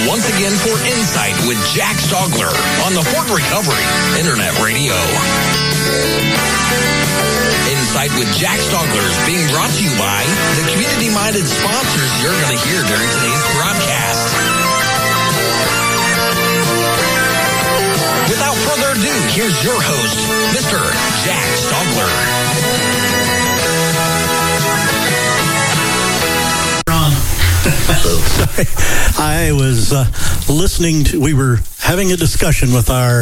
once again for Insight with Jack Stogler on the Fort Recovery Internet Radio. Insight with Jack Stogler is being brought to you by the community-minded sponsors you're going to hear during today's broadcast. Without further ado, here's your host, Mr. Jack Stogler. I was listening to, we were having a discussion with our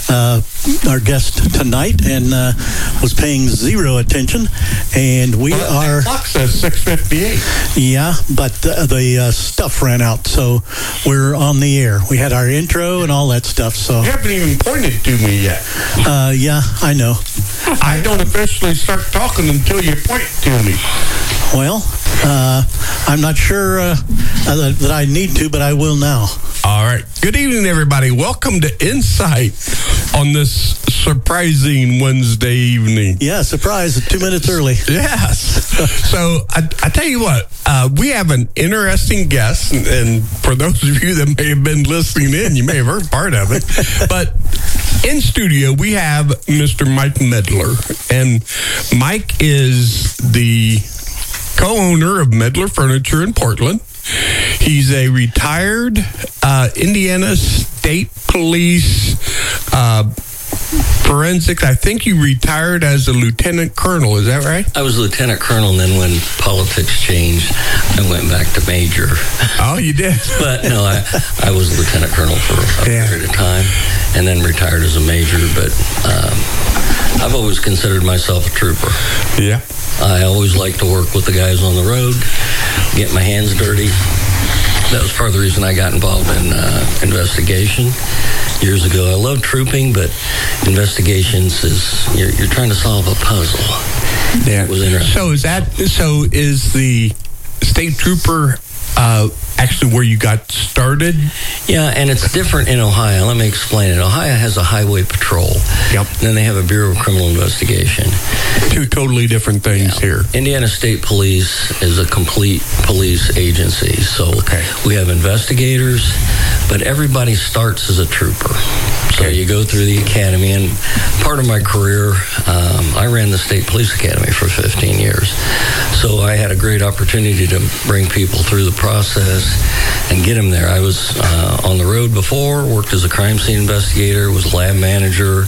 guest tonight and was paying zero attention, and we are... The clock says 6:58. Yeah, but the stuff ran out, so we're on the air. We had our intro and all that stuff, so... You haven't even pointed to me yet. Yeah, I know. I don't officially start talking until you point to me. Well, I'm not sure that I need to, but I will now. All right. Good evening, everybody. Welcome to Insight on this surprising Wednesday evening. Yeah, surprise, 2 minutes early. Yes. So I tell you what, we have an interesting guest, and for those of you that may have been listening in, you may have heard part of it. But in studio, we have Mr. Mike Medler, and Mike is the co-owner of Medler Furniture in Portland. He's a retired Indiana State Police forensics. I think you retired as a lieutenant colonel. Is that right? I was lieutenant colonel, and then when politics changed, I went back to major. Oh, you did? But no, I was lieutenant colonel for a period of time, and then retired as a major. But I've always considered myself a trooper. Yeah. I always liked to work with the guys on the road, get my hands dirty. That was part of the reason I got involved in investigation years ago. I love trooping, but investigations is you're trying to solve a puzzle. Yeah. It was interesting. So is the state trooper actually where you got started? Yeah, and it's different in Ohio. Let me explain it. Ohio has a highway patrol. Yep. Then they have a Bureau of Criminal Investigation. Two totally different things here. Indiana State Police is a complete police agency. So we have investigators, but everybody starts as a trooper. So you go through the academy, and part of my career, I ran the State Police Academy for 15 years. So I had a great opportunity to bring people through the process and get them there. I was on the road before, worked as a crime scene investigator, was a lab manager.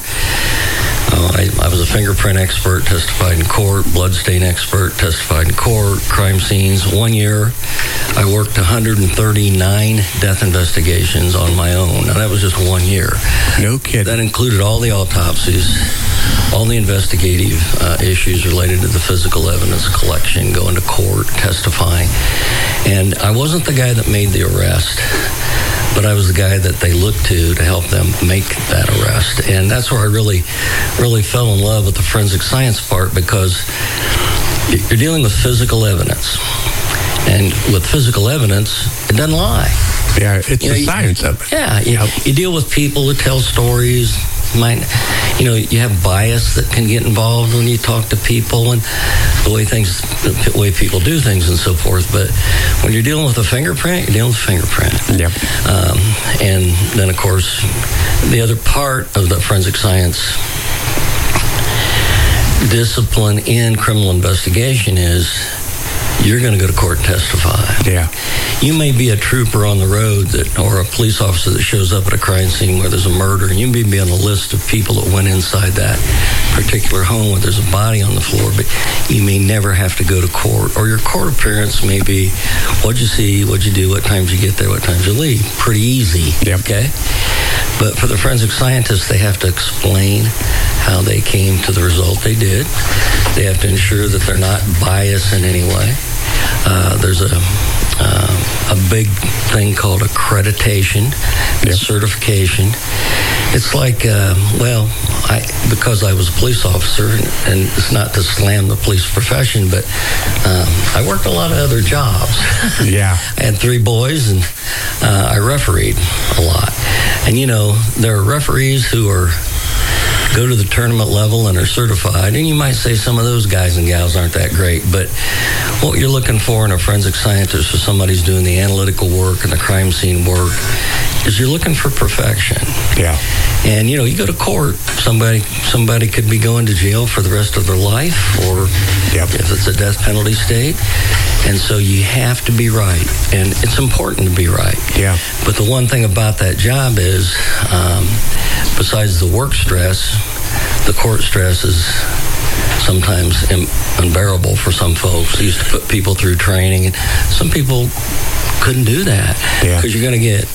I was a fingerprint expert, testified in court, bloodstain expert, testified in court, crime scenes. 1 year, I worked 139 death investigations on my own. Now, that was just 1 year. No kidding. That included all the autopsies, all the investigative issues related to the physical evidence collection, going to court, testifying. And I wasn't the guy that made the arrest, but I was the guy that they looked to help them make that arrest. And that's where I really fell in love with the forensic science part, because you're dealing with physical evidence. And with physical evidence, it doesn't lie. Yeah, it's the science of it. Yeah, you deal with people who tell stories. You have bias that can get involved when you talk to people and the way people do things and so forth. But when you're dealing with a fingerprint, you're dealing with a fingerprint. Yep. And then, of course, the other part of the forensic science discipline in criminal investigation is you're going to go to court and testify. Yeah. You may be a trooper on the road or a police officer that shows up at a crime scene where there's a murder, and you may be on the list of people that went inside that particular home where there's a body on the floor, but you may never have to go to court. Or your court appearance may be, what'd you see, what'd you do, what times you get there, what times you leave. Pretty easy, okay? But for the forensic scientists, they have to explain how they came to the result they did. They have to ensure that they're not biased in any way. There's a big thing called accreditation, certification. It's like, because I was a police officer, and it's not to slam the police profession, but I worked a lot of other jobs. Yeah. I had 3 boys, and I refereed a lot. And, there are referees who are go to the tournament level and are certified. And you might say some of those guys and gals aren't that great, but what you're looking for in a forensic scientist or somebody who's doing the analytical work and the crime scene work is you're looking for perfection. Yeah. And, you go to court, somebody could be going to jail for the rest of their life, or if it's a death penalty state. And so you have to be right. And it's important to be right. Yeah. But the one thing about that job is, besides the work stress, the court stress is sometimes unbearable for some folks. They used to put people through training, and some people couldn't do that. Because you're going to get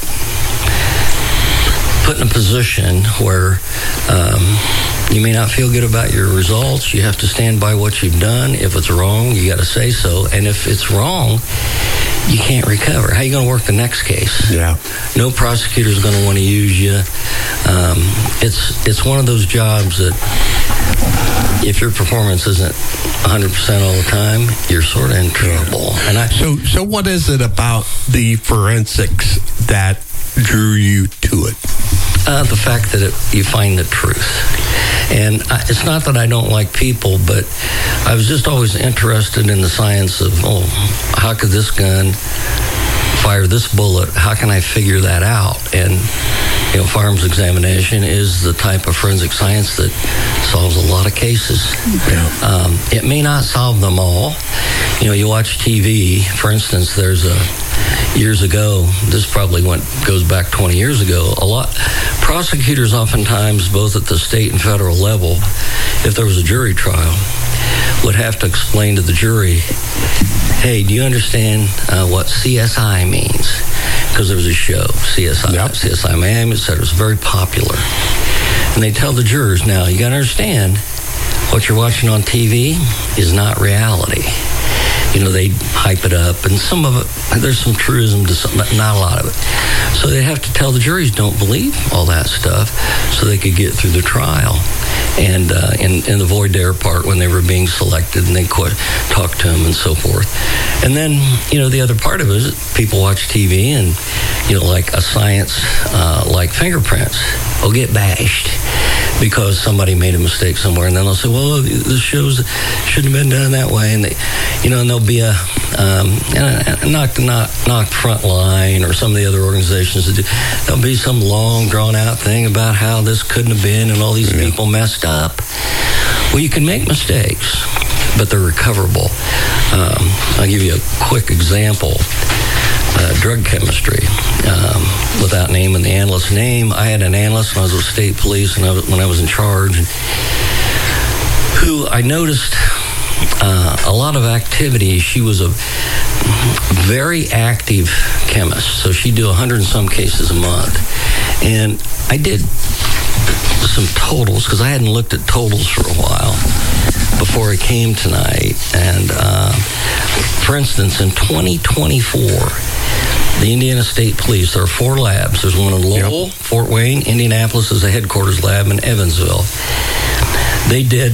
put in a position where you may not feel good about your results. You have to stand by what you've done. If it's wrong, you got to say so. And if it's wrong, you can't recover. How are you going to work the next case? Yeah. No prosecutor is going to want to use you. It's one of those jobs that if your performance isn't 100% all the time, you're sort of in trouble. And so what is it about the forensics that drew you to it? The fact that you find the truth. And it's not that I don't like people, but I was just always interested in the science of, how could this gun fire this bullet? How can I figure that out? And, firearms examination is the type of forensic science that solves a lot of cases. Yeah. It may not solve them all. You watch TV, for instance, there's years ago, this probably goes back 20 years ago, prosecutors oftentimes, both at the state and federal level, if there was a jury trial, would have to explain to the jury, hey, do you understand what CSI means? Because there was a show, CSI Miami, etc. It was very popular. And they tell the jurors, now, you got to understand, what you're watching on TV is not reality. They hype it up, and some of it, there's some truism to some, not a lot of it. So they have to tell the juries don't believe all that stuff so they could get through the trial. And in the voir dire part, when they were being selected, and they talk to them and so forth. And then, the other part of it is people watch TV and, like a science like fingerprints will get bashed because somebody made a mistake somewhere, and then they'll say, well, this shows shouldn't have been done that way. And and there'll be a knock Frontline or some of the other organizations that do. There'll be some long drawn out thing about how this couldn't have been and all these people messed up. Well, you can make mistakes, but they're recoverable. I'll give you a quick example. Drug chemistry. Without naming the analyst's name, I had an analyst when I was with state police and when I was in charge, who I noticed a lot of activity. She was a very active chemist, so she'd do 100 and some cases a month. And I did some totals, because I hadn't looked at totals for a while before I came tonight. And for instance, in 2024, the Indiana State Police, there are 4 labs. There's one in Lowell, Fort Wayne, Indianapolis is a headquarters lab, in Evansville. They did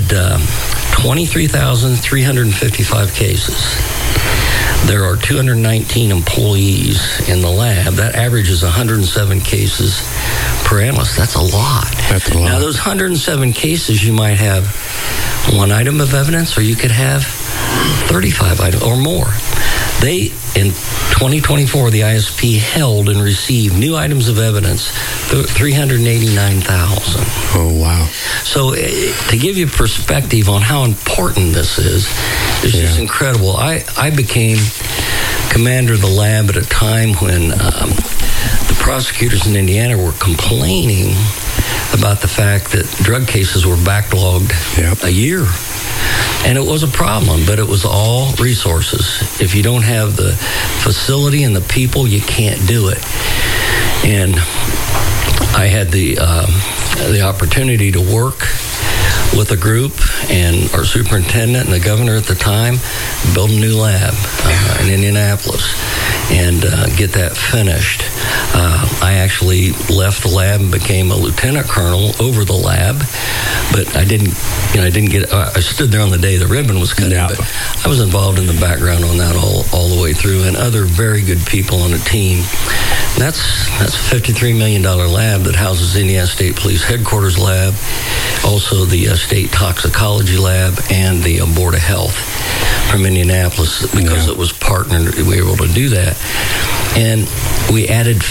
23,355 cases. There are 219 employees in the lab. That averages 107 cases per analyst. That's a lot. That's a lot. Now, those 107 cases, you might have 1 item of evidence, or you could have 35 items or more. In 2024, the ISP held and received new items of evidence, 389,000. Oh, wow. So to give you perspective on how important this is just incredible. I became commander of the lab at a time when the prosecutors in Indiana were complaining about the fact that drug cases were backlogged a year. And it was a problem, but it was all resources. If you don't have the facility and the people, you can't do it. And I had the opportunity to work with a group and our superintendent and the governor at the time, build a new lab in Indianapolis and get that finished. I actually left the lab and became a lieutenant colonel over the lab, but I didn't get. I stood there on the day the ribbon was cut out, but I was involved in the background on that all the way through, and other very good people on the team That's a $53 million lab that houses Indiana State Police Headquarters Lab, also the State Toxicology Lab, and the Board of Health from Indianapolis. Because it was partnered, we were able to do that. And we added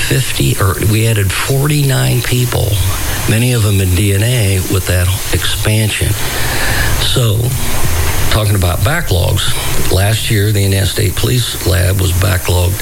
49 people, many of them in DNA, with that expansion. So, talking about backlogs, last year the Indiana State Police Lab was backlogged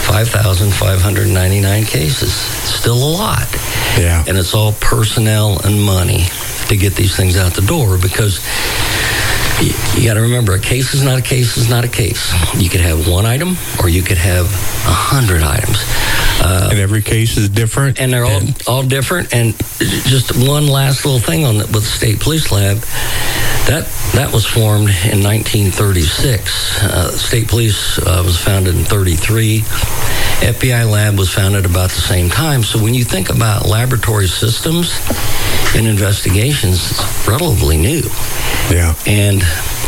5,599 cases. Still a lot. Yeah. And it's all personnel and money to get these things out the door, because you got to remember, a case is not a case is not a case. You could have one item, or you could have 100 items. And every case is different. And they're all different. And just one last little thing on with the State Police Lab, that was formed in 1936. State Police was founded in 33. FBI Lab was founded about the same time. So when you think about laboratory systems and investigations, it's relatively new. Yeah. And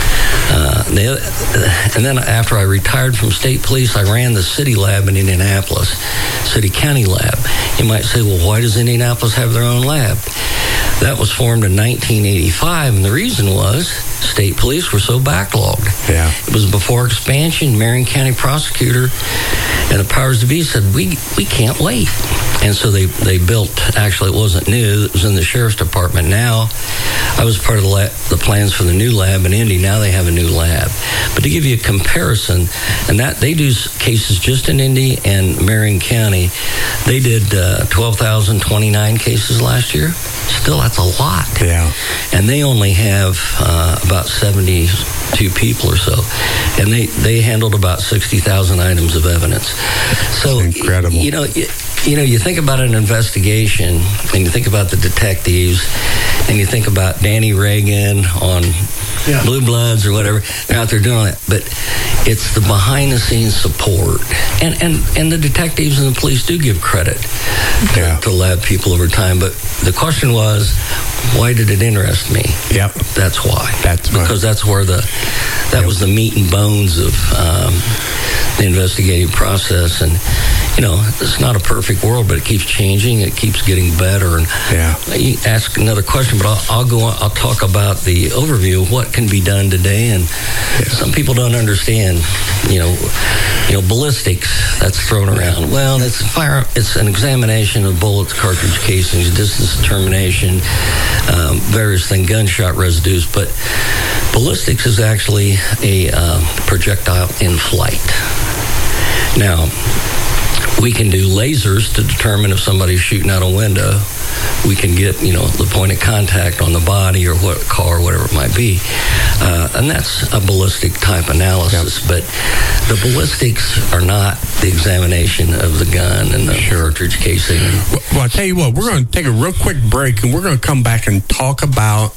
then after I retired from State Police, I ran the City Lab in Indianapolis, City County Lab. You might say, well, why does Indianapolis have their own lab? That was formed in 1985, and the reason was State Police were so backlogged. Yeah. It was before expansion. Marion County prosecutor and the powers to be said, we can't wait. And so they built, actually it wasn't new, it was in the Sheriff's Department now. I was part of the plans for the new lab in Indy. Now they have a new lab. But to give you a comparison, and that they do cases just in Indy and Marion County, they did 12,029 cases last year. Still, that's a lot. Yeah. And they only have about 72 people or so. And they handled about 60,000 items of evidence. So, that's incredible. You think about an investigation, and you think about the detectives, and you think about Danny Reagan on Blue Bloods or whatever. They're out there doing all that. But it's the behind-the-scenes support. And the detectives and the police do give credit to lab people over time. But the question was, why did it interest me? Yep. That's why. Because that's where that was the meat and bones of the investigative process. And it's not a perfect world, but it keeps changing. It keeps getting better. And you ask another question, but I'll go on. I'll talk about the overview of what can be done today. And some people don't understand. Ballistics, that's thrown around. Well, it's an examination of bullets, cartridge casings, distance determination, various things, gunshot residues. But ballistics is actually a projectile in flight. Now, we can do lasers to determine if somebody's shooting out a window. We can get, the point of contact on the body or what car, whatever it might be. And that's a ballistic type analysis. Yep. But the ballistics are not the examination of the gun and the cartridge casing. Well, I tell you what, we're going to take a real quick break, and we're going to come back and talk about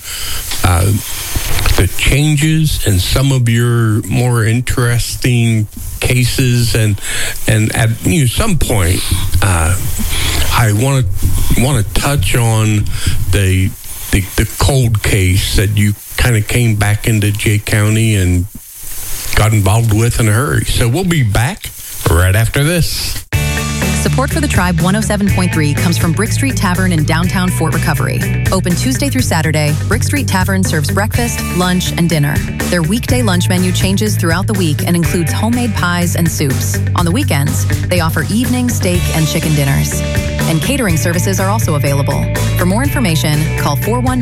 the changes in some of your more interesting cases, and at some point, I want to touch on the cold case that you kind of came back into Jay County and got involved with in a hurry. So we'll be back right after this. Support for the Tribe 107.3 comes from Brick Street Tavern in downtown Fort Recovery. Open Tuesday through Saturday, Brick Street Tavern serves breakfast, lunch, and dinner. Their weekday lunch menu changes throughout the week and includes homemade pies and soups. On the weekends, they offer evening steak and chicken dinners. And catering services are also available. For more information, call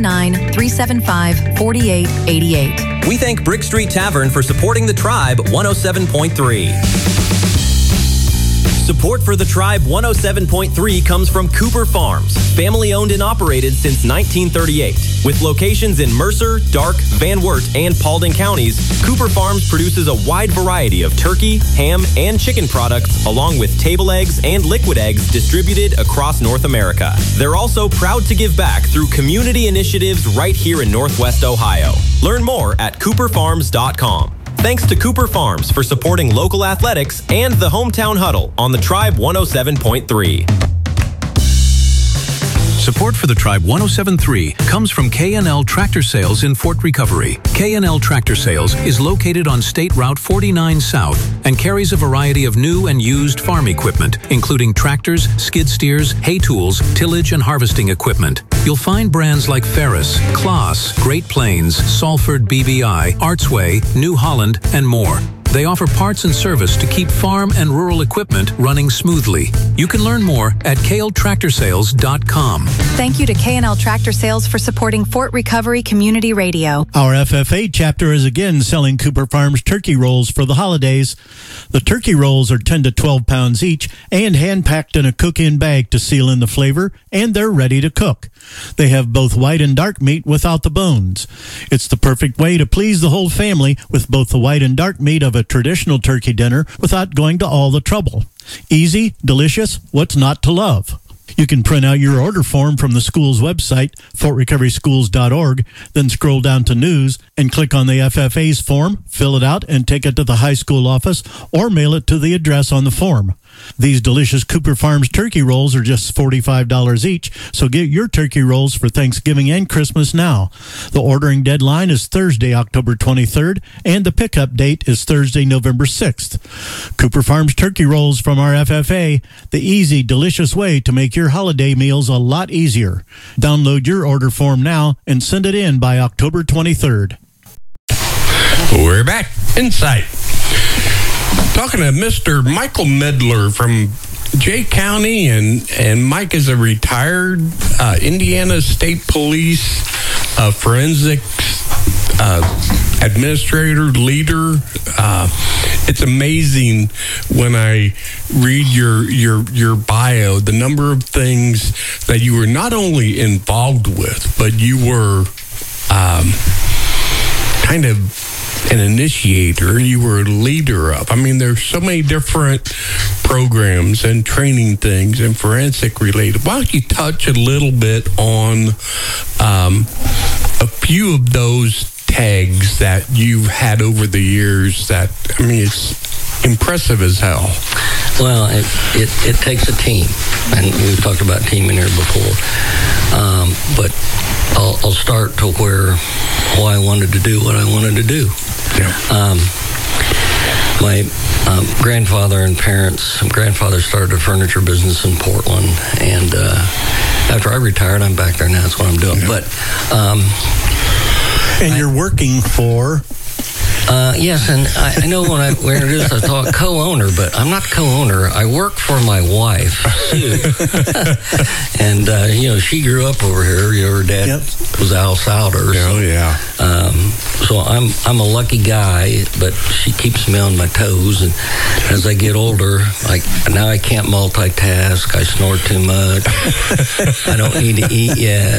419-375-4888. We thank Brick Street Tavern for supporting the Tribe 107.3. Support for the Tribe 107.3 comes from Cooper Farms, family-owned and operated since 1938. With locations in Mercer, Darke, Van Wert, and Paulding counties, Cooper Farms produces a wide variety of turkey, ham, and chicken products, along with table eggs and liquid eggs distributed across North America. They're also proud to give back through community initiatives right here in Northwest Ohio. Learn more at cooperfarms.com. Thanks to Cooper Farms for supporting local athletics and the Hometown Huddle on the Tribe 107.3. Support for the Tribe 107.3 comes from K&L Tractor Sales in Fort Recovery. K&L Tractor Sales is located on State Route 49 South and carries a variety of new and used farm equipment, including tractors, skid steers, hay tools, tillage, and harvesting equipment. You'll find brands like Ferris, Claas, Great Plains, Salford BBI, Artsway, New Holland, and more. They offer parts and service to keep farm and rural equipment running smoothly. You can learn more at kltractorsales.com. Thank you to K&L Tractor Sales for supporting Fort Recovery Community Radio. Our FFA chapter is again selling Cooper Farms turkey rolls for the holidays. The turkey rolls are 10 to 12 pounds each and hand-packed in a cook-in bag to seal in the flavor, and they're ready to cook. They have both white and dark meat without the bones. It's the perfect way to please the whole family with both the white and dark meat of a traditional turkey dinner without going to all the trouble. Easy, delicious, what's not to love? You can print out your order form from the school's website, fortrecoveryschools.org, then scroll down to News and click on the FFA's form, fill it out, and take it to the high school office or mail it to the address on the form. These delicious Cooper Farms turkey rolls are just $45 each, so get your turkey rolls for Thanksgiving and Christmas now. The ordering deadline is Thursday, October 23rd, and the pickup date is Thursday, November 6th. Cooper Farms turkey rolls from our FFA, the easy, delicious way to make your holiday meals a lot easier. Download your order form now and send it in by October 23rd. We're back. Insight. Talking to Mr. Michael Medler from Jay County, and Mike is a retired Indiana State Police forensics administrator, leader. It's amazing when I read your bio, the number of things that you were not only involved with, but you were kind of an initiator, you were a leader of. I mean, there's so many different programs and training things and forensic related. Why don't you touch a little bit on a few of those tags that you've had over the years that, I mean, it's impressive as hell. Well, it takes a team, and we've talked about team in here before. But I'll start to why I wanted to do what I wanted to do. Yeah. My grandfather and parents, grandfather started a furniture business in Portland, and after I retired, I'm back there now. That's what I'm doing. Yeah. But and you're working for? Yes, and I know when we introduced, I thought co-owner, but I'm not co-owner. I work for my wife, Sue. And, she grew up over here. Her dad was Al Souders. Oh, yeah. So I'm a lucky guy, but she keeps me on my toes. And as I get older, now I can't multitask. I snore too much. I don't need to eat yet.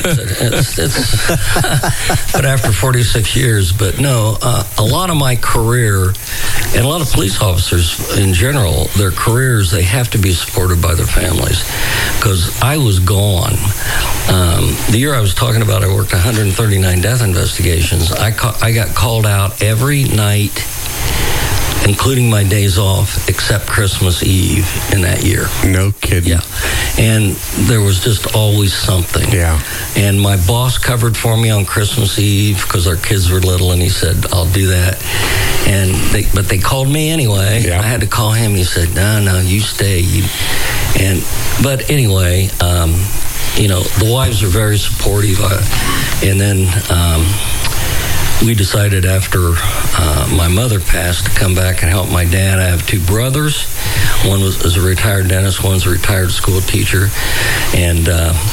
But after 46 years, but no, a lot of my career, and a lot of police officers in general, their careers, they have to be supported by their families, because I was gone. The year I was talking about, I worked 139 death investigations. I got called out every night, including my days off, except Christmas Eve in that year. No kidding. Yeah. And there was just always something. Yeah. And my boss covered for me on Christmas Eve because our kids were little, and he said, I'll do that. But they called me anyway. Yeah. I had to call him. He said, no, you stay. But anyway, the wives are very supportive. And then we decided after my mother passed to come back and help my dad. I have two brothers. One is a retired dentist. One's a retired school teacher. And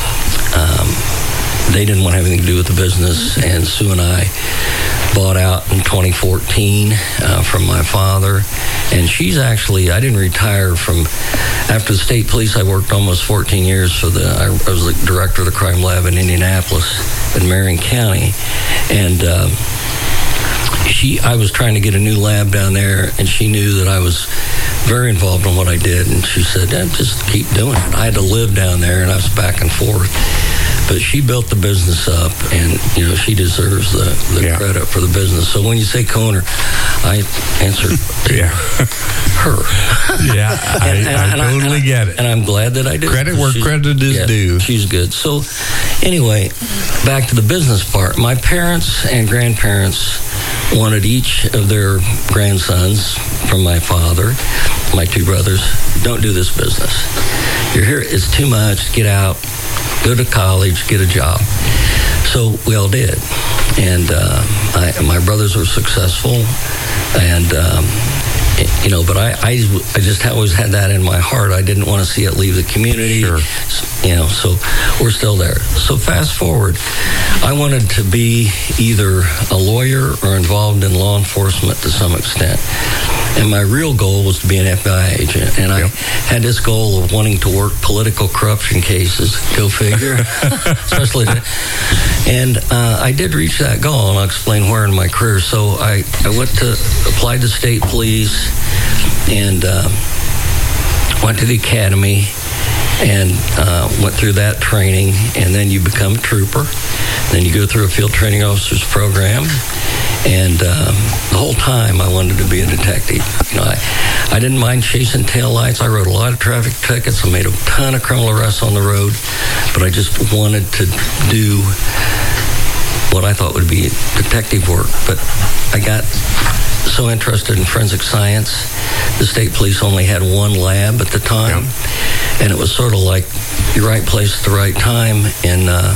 they didn't want to have anything to do with the business. And Sue and I bought out in 2014 from my father. And she's actually, I didn't retire from, after the state police, I worked almost 14 years for I was the director of the crime lab in Indianapolis in Marion County. And I was trying to get a new lab down there, and she knew that I was very involved in what I did, and she said, just keep doing it. I had to live down there, and I was back and forth. But she built the business up, and she deserves the credit for the business. So when you say Kohner, I answer her. Yeah, I totally get it. And I'm glad that I did. Credit where credit is due. She's good. So anyway, back to the business part. My parents and grandparents wanted each of their grandsons from my father, my two brothers, don't do this business. You're here, it's too much, get out, go to college, get a job. So we all did. And my brothers were successful, and but I just always had that in my heart. I didn't want to see it leave the community. Sure. So we're still there. So fast forward, I wanted to be either a lawyer or involved in law enforcement to some extent. And my real goal was to be an FBI agent. And I had this goal of wanting to work political corruption cases. Go figure. Especially and I did reach that goal, and I'll explain where in my career. So I applied to state police and went to the academy and went through that training, and then you become a trooper. Then you go through a field training officer's program, and the whole time I wanted to be a detective. I didn't mind chasing taillights. I wrote a lot of traffic tickets. I made a ton of criminal arrests on the road, but I just wanted to do what I thought would be detective work. But I got so interested in forensic science. The state police only had one lab at the time, and it was sort of like your right place at the right time. In I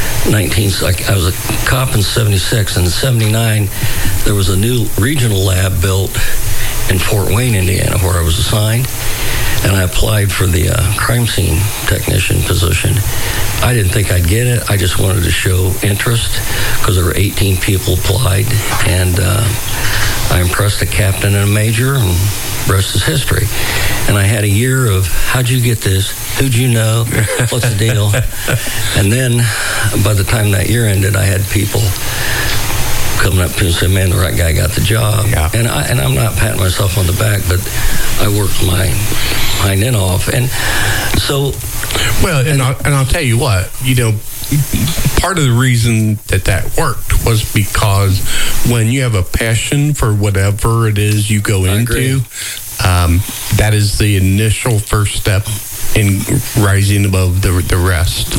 was a cop in 76, and in 79 there was a new regional lab built in Fort Wayne, Indiana, where I was assigned, and I applied for the crime scene technician position. I didn't think I'd get it. I just wanted to show interest because there were 18 people applied, and I impressed a captain and a major, and the rest is history. And I had a year of, how'd you get this? Who'd you know? What's the deal? And then by the time that year ended, I had people coming up to me and saying, man, the right guy got the job. Yeah. And I'm not patting myself on the back, but I worked my hind end off. And so... Well, and I'll tell you what, part of the reason that worked was because when you have a passion for whatever it is you go into, that is the initial first step in rising above the rest,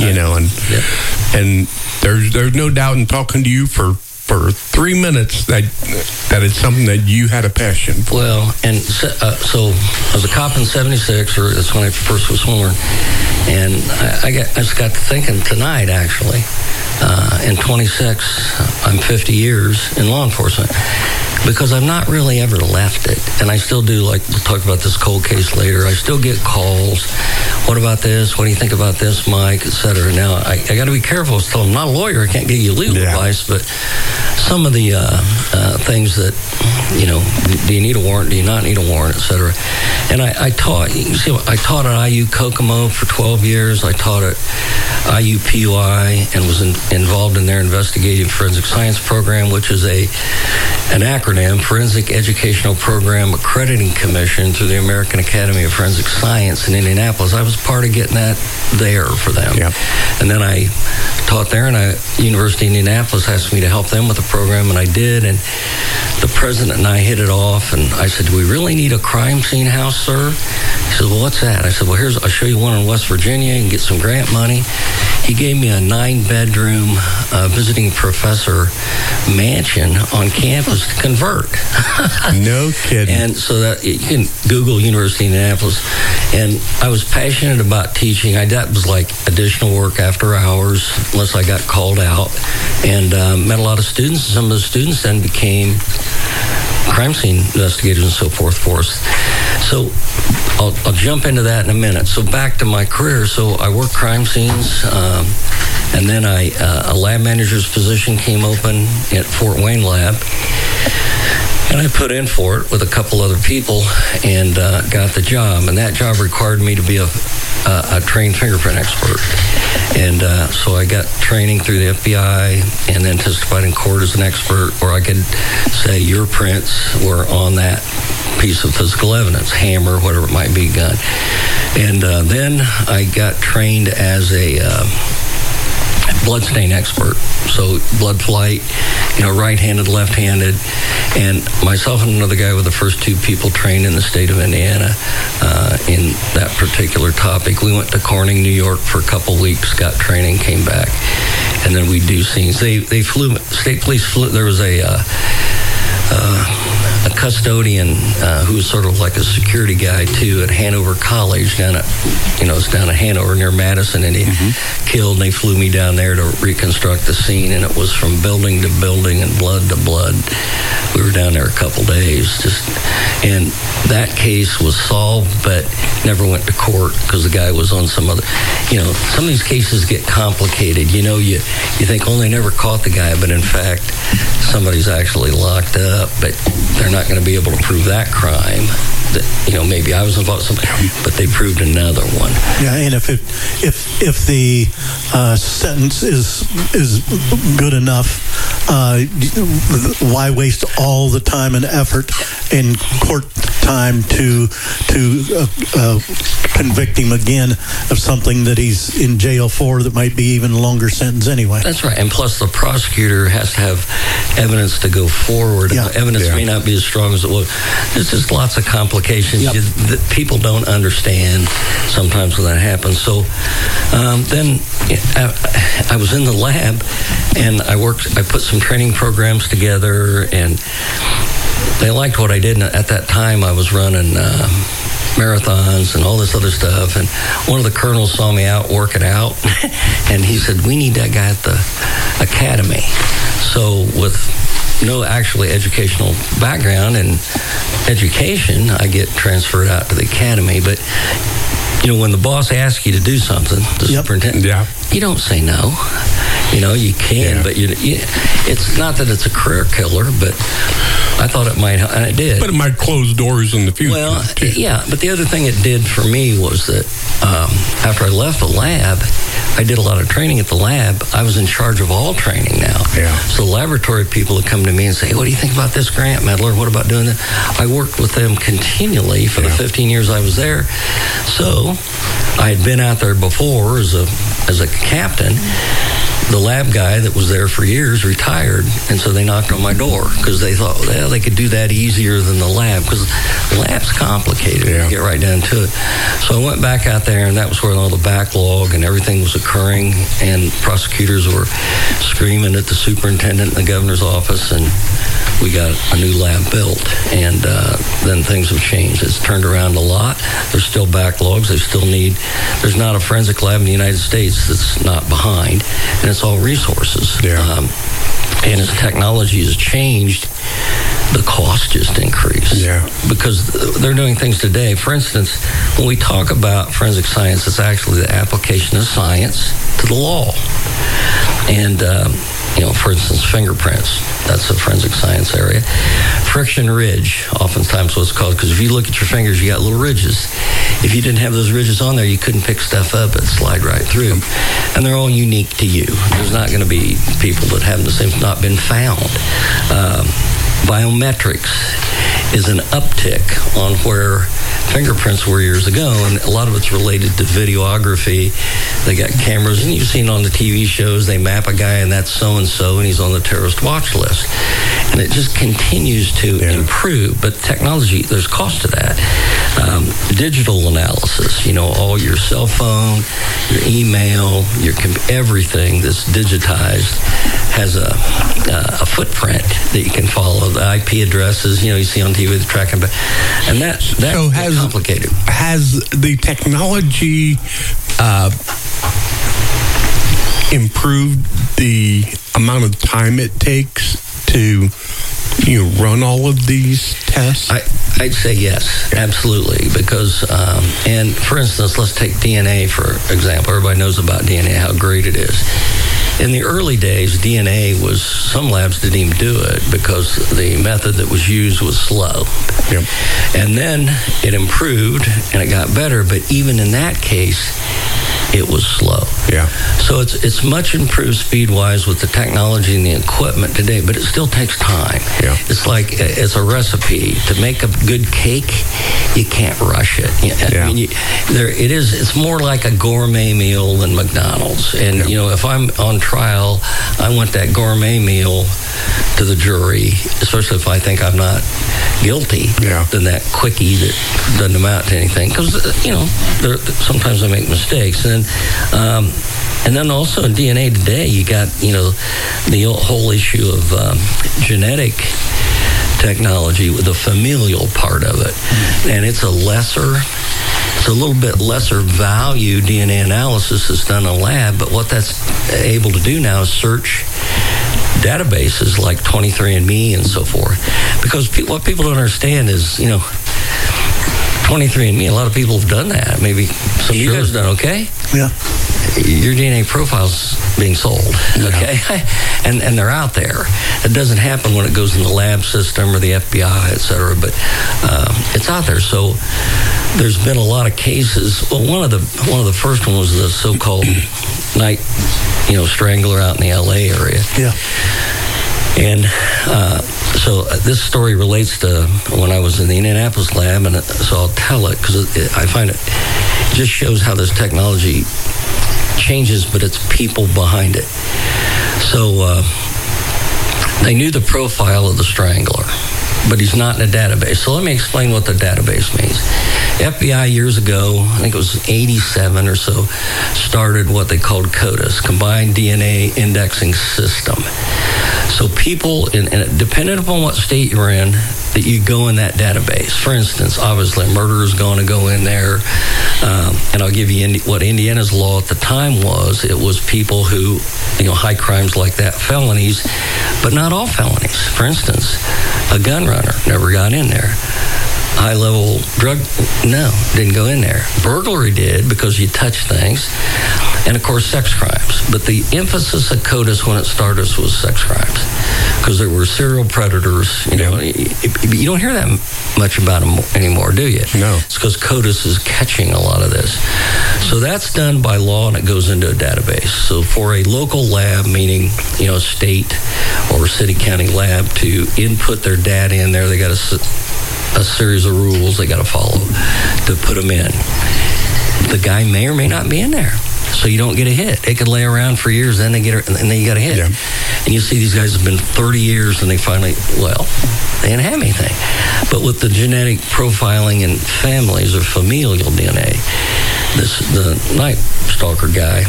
and there's no doubt in talking to you for 3 minutes that it's something that you had a passion for. Well, and so I was a cop in 76, or that's when I first was sworn, and I just got to thinking tonight, actually, in 26, I'm 50 years in law enforcement, because I've not really ever left it. And I still do, like, we'll talk about this cold case later. I still get calls. What about this? What do you think about this, Mike? Et cetera. Now, I got to be careful. I tell them, I'm not a lawyer. I can't give you legal advice. But some of the things that, do you need a warrant? Do you not need a warrant? Et cetera. And I taught at IU Kokomo for 12 years. I taught at IU PUI and was involved in their investigative forensic science program, which is an acronym, Forensic Educational Program Accrediting Commission through the American Academy of Forensic Science in Indianapolis. I was part of getting that there for them. Yep. And then I taught there, and University of Indianapolis asked me to help them with the program, and I did. And the president and I hit it off, and I said, do we really need a crime scene house, sir? He said, well, what's that? I said, well, I'll show you one in West Virginia and get some grant money. He gave me a 9-bedroom visiting professor mansion on campus to convert. No kidding. And so that you can Google University of Indianapolis. And I was passionate about teaching. That was like additional work after hours, unless I got called out. And met a lot of students. Some of the students then became crime scene investigators and so forth for us. So I'll jump into that in a minute. So back to my career. So I worked crime scenes, and then a lab manager's position came open at Fort Wayne Lab, and I put in for it with a couple other people and got the job. And that job required me to be a trained fingerprint expert. And so I got training through the FBI and then testified in court as an expert, where I could say your prints were on that piece of physical evidence, hammer, whatever it might be, gun. And then I got trained as a bloodstain expert. So blood flight, right-handed, left-handed. And myself and another guy were the first two people trained in the state of Indiana in that particular topic. We went to Corning, New York for a couple weeks, got training, came back, and then we do scenes. They flew, state police flew, there was a custodian who was sort of like a security guy too at Hanover College it's down at Hanover near Madison, and he killed, and they flew me down there to reconstruct the scene, and it was from building to building and blood to blood. We were down there a couple days, and that case was solved but never went to court because the guy was on some other, some of these cases get complicated. You think, they never caught the guy, but in fact somebody's actually locked up, but they're not going to be able to prove that crime. That, maybe I was involved in something, but they proved another one. Yeah, and if the sentence is good enough, why waste all the time and effort in court time to convict him again of something that he's in jail for that might be even longer sentence anyway? That's right. And plus the prosecutor has to have evidence to go forward. Yeah. Evidence may not be as strong as it was. There's just lots of complications that people don't understand sometimes when that happens. So then I was in the lab, and I put some training programs together, and they liked what I did. And at that time I was running marathons and all this other stuff, and one of the colonels saw me out working out and he said, "We need that guy at the academy." So with no actually educational background in education, I get transferred out to the academy. But when the boss asks you to do something, the superintendent, you don't say no. You can, but it's not that it's a career killer, but I thought it might, and it did. But it might close doors in the future. Well, yeah, but the other thing it did for me was that after I left the lab, I did a lot of training at the lab. I was in charge of all training now. Yeah. So laboratory people would come to me and say, "What do you think about this grant, Medler? What about doing that?" I worked with them continually for the 15 years I was there. So I had been out there before as a captain. The lab guy that was there for years retired, and so they knocked on my door because they thought, they could do that easier than the lab, because the lab's complicated to get right down to it. So I went back out there, and that was where all the backlog and everything was occurring, and prosecutors were screaming at the superintendent in the governor's office, and we got a new lab built, and then things have changed. It's turned around a lot. There's still backlogs. There's not a forensic lab in the United States that's not behind, and it's all resources. And as technology has changed, the cost just increased. Because they're doing things today. For instance, when we talk about forensic science, it's actually the application of science to the law. And for instance, fingerprints, that's a forensic science area. Friction ridge, oftentimes what it's called, because if you look at your fingers, you got little ridges. If you didn't have those ridges on there, you couldn't pick stuff up. It'd slide right through. And they're all unique to you. There's not going to be people that have the same, not been found. Biometrics is an uptick on where fingerprints were years ago, and a lot of it's related to videography. They got cameras, and you've seen on the TV shows, they map a guy, and that's so-and-so, and he's on the terrorist watch list. And it just continues to improve, but technology, there's cost to that. Digital analysis, all your cell phone, your email, everything that's digitized has a footprint that you can follow. The IP addresses, you see on TV, the tracking, and that's so complicated. Has the technology improved the amount of time it takes to run all of these tests? I'd say yes, absolutely, because, and for instance, let's take DNA for example. Everybody knows about DNA, how great it is. In the early days, DNA was, some labs didn't even do it because the method that was used was slow. And then it improved and it got better, but even in that case, it was slow. Yeah. So it's much improved speed-wise with the technology and the equipment today, but it still takes time. Yeah. It's like it's a recipe. To make a good cake, you can't rush it. Yeah. I mean, it's more like a gourmet meal than McDonald's. And, if I'm on trial, I want that gourmet meal to the jury, especially if I think I'm not guilty, than that quickie that doesn't amount to anything. Because, sometimes I make mistakes. And then also in DNA today, you got, the whole issue of genetic technology with the familial part of it. And it's a little bit lesser value DNA analysis is done in a lab, but what that's able to do now is search databases like 23andMe and so forth. Because what people don't understand is, 23andMe, a lot of people have done that. Maybe some of you guys have done okay. Yeah. Your DNA profile's being sold, okay? And they're out there. It doesn't happen when it goes in the lab system or the FBI, et cetera, but it's out there. So there's been a lot of cases. Well, one of the first one was the so-called night, strangler out in the LA area. Yeah. And so this story relates to when I was in the Indianapolis lab, and so I'll tell it because I find it just shows how this technology changes, but it's people behind it. So they knew the profile of the strangler, but he's not in a database. So let me explain what the database means. FBI years ago, I think it was 87 or so, started what they called CODIS, Combined DNA Indexing System. So people, and depending upon what state you're in, that you go in that database. For instance, obviously a murderer is going to go in there, and I'll give you what Indiana's law at the time was. It was people who, high crimes like that, felonies, but not all felonies. For instance, a gun runner never got in there. High-level drug, didn't go in there. Burglary did because you touch things. And, of course, sex crimes. But the emphasis of CODIS when it started was sex crimes because there were serial predators. You don't hear that much about them anymore, do you? No. It's because CODIS is catching a lot of this. So that's done by law, and it goes into a database. So for a local lab, meaning, a state or city county lab, to input their data in there, they got a series of rules they got to follow to put them in. The guy may or may not be in there, so you don't get a hit. It could lay around for years, then you got a hit. Yeah. And you see these guys have been 30 years, and they finally, they didn't have anything. But with the genetic profiling in families or familial DNA, the Night Stalker guy,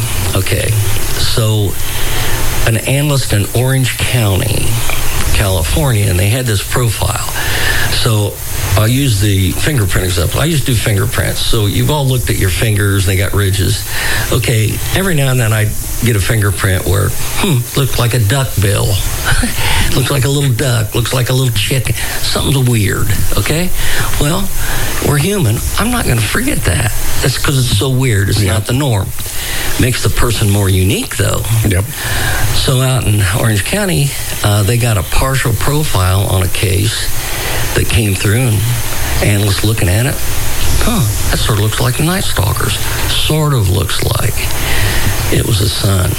so an analyst in Orange County, California, and they had this profile. So I'll use the fingerprint example. I used to do fingerprints. So you've all looked at your fingers, they got ridges. Okay, every now and then I get a fingerprint where, looks like a duck bill. Looks like a little duck, looks like a little chicken. Something's weird, okay? Well, we're human. I'm not going to forget that. That's because it's so weird. It's not the norm. Makes the person more unique, though. Yep. So out in Orange County, they got a partial profile on a case that came through, and analysts looking at it, that sort of looks like the Night Stalkers. Sort of looks like it was a son.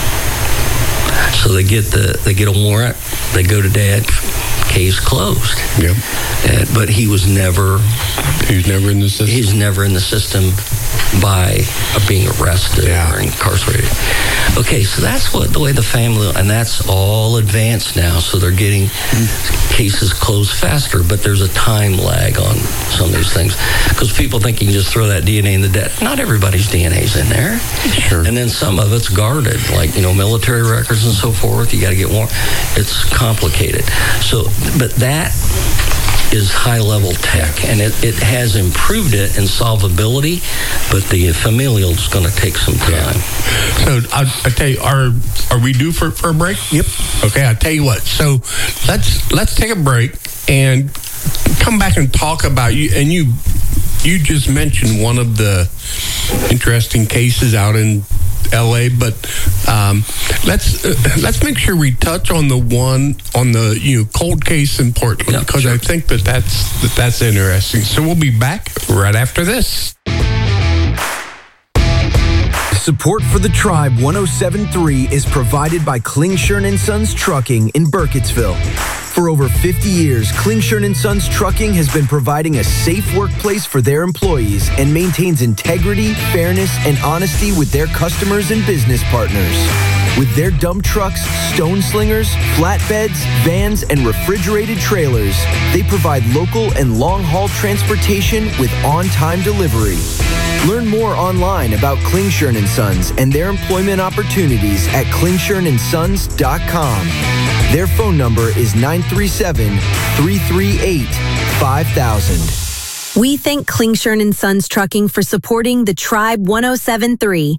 So they get a warrant. They go to dad. Case closed. Yep. But he was never. He's never in the system. He's never in the system by being arrested or incarcerated. Okay, so that's the way the family, and that's all advanced now. So they're getting cases closed faster, but there's a time lag on some of these things because people think you can just throw that DNA in the debt. Not everybody's DNA's in there. Sure. And then some of it's guarded, like military records and so forth. You got to get warrant. It's complicated. So, but that is high-level tech, and it has improved it in solvability, but the familial is going to take some time. So I tell you, are we due for a break? Yep. Okay, I'll tell you what. So let's take a break and come back and talk about you. And you just mentioned one of the interesting cases out in LA, but let's make sure we touch on the one on the cold case in Portland because I think that's interesting. So we'll be back right after this. Support for the Tribe 107.3 is provided by Klingshirn & Sons Trucking in Burkittsville. For over 50 years, Klingshirn & Sons Trucking has been providing a safe workplace for their employees and maintains integrity, fairness, and honesty with their customers and business partners. With their dump trucks, stone slingers, flatbeds, vans, and refrigerated trailers, they provide local and long-haul transportation with on-time delivery. Learn more online about Klingshirn & Sons and their employment opportunities at klingshirnandsons.com. Their phone number is 937-338-5000. We thank Klingshirn & Sons Trucking for supporting the Tribe 107.3.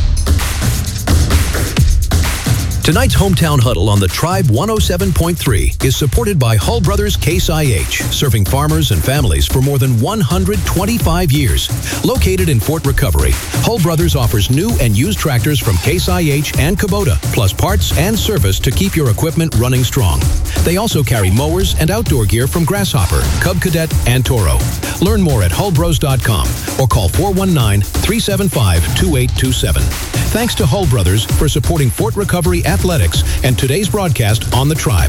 Tonight's Hometown Huddle on the Tribe 107.3 is supported by Hull Brothers Case IH, serving farmers and families for more than 125 years. Located in Fort Recovery, Hull Brothers offers new and used tractors from Case IH and Kubota, plus parts and service to keep your equipment running strong. They also carry mowers and outdoor gear from Grasshopper, Cub Cadet, and Toro. Learn more at hullbros.com or call 419-375-2827. Thanks to Hull Brothers for supporting Fort Recovery Athletics and today's broadcast on the Tribe.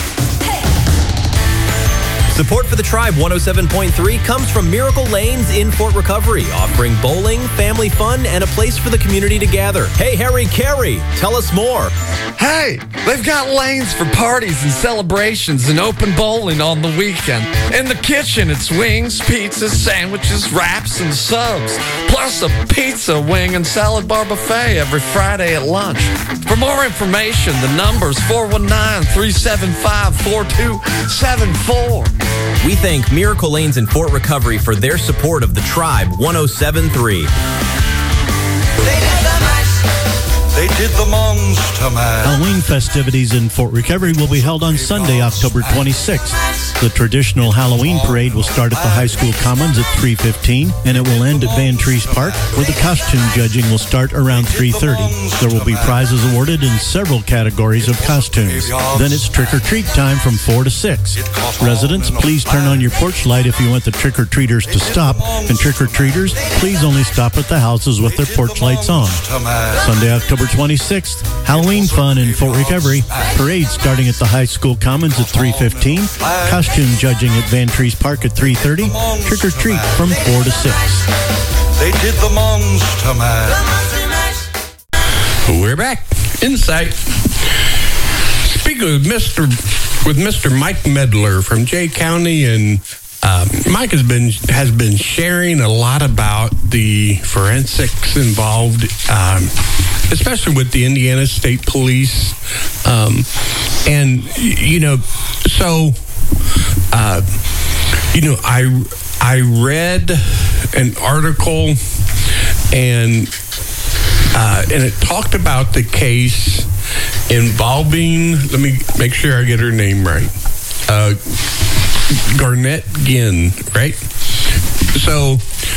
Support for the Tribe 107.3 comes from Miracle Lanes in Fort Recovery, offering bowling, family fun, and a place for the community to gather. Hey, Harry Carey, tell us more. Hey, they've got lanes for parties and celebrations and open bowling on the weekend. In the kitchen, it's wings, pizzas, sandwiches, wraps, and subs. Plus a pizza, wing, and salad bar buffet every Friday at lunch. For more information, the number's 419-375-4274. We thank Miracle Lanes in Fort Recovery for their support of the Tribe 107.3. They did the Monster Mash. Halloween festivities in Fort Recovery will be held on Sunday, October 26th. The traditional Halloween parade will start at the high school commons at 3:15, and it will end at Van Trees Park, where the costume judging will start around 3:30. There will be prizes awarded in several categories of costumes. Then it's trick-or-treat time from 4 to 6. Residents, please turn on your porch light if you want the trick-or-treaters to stop, and trick-or-treaters, please only stop at the houses with their porch lights on. Sunday, October 26th, Halloween fun in Fort Recovery. Parade starting at the high school commons at 3:15. Costume judging at Van Trees Park at 3:30. Trick or treat from 4 to 6. They did the Monster Mash. We're back. Insight. Speaking with Mr. Mike Medler from Jay County, and Mike has been sharing a lot about the forensics involved, especially with the Indiana State Police, and I read an article, and it talked about the case involving. Let me make sure I get her name right. Garnett Ginn, right? So,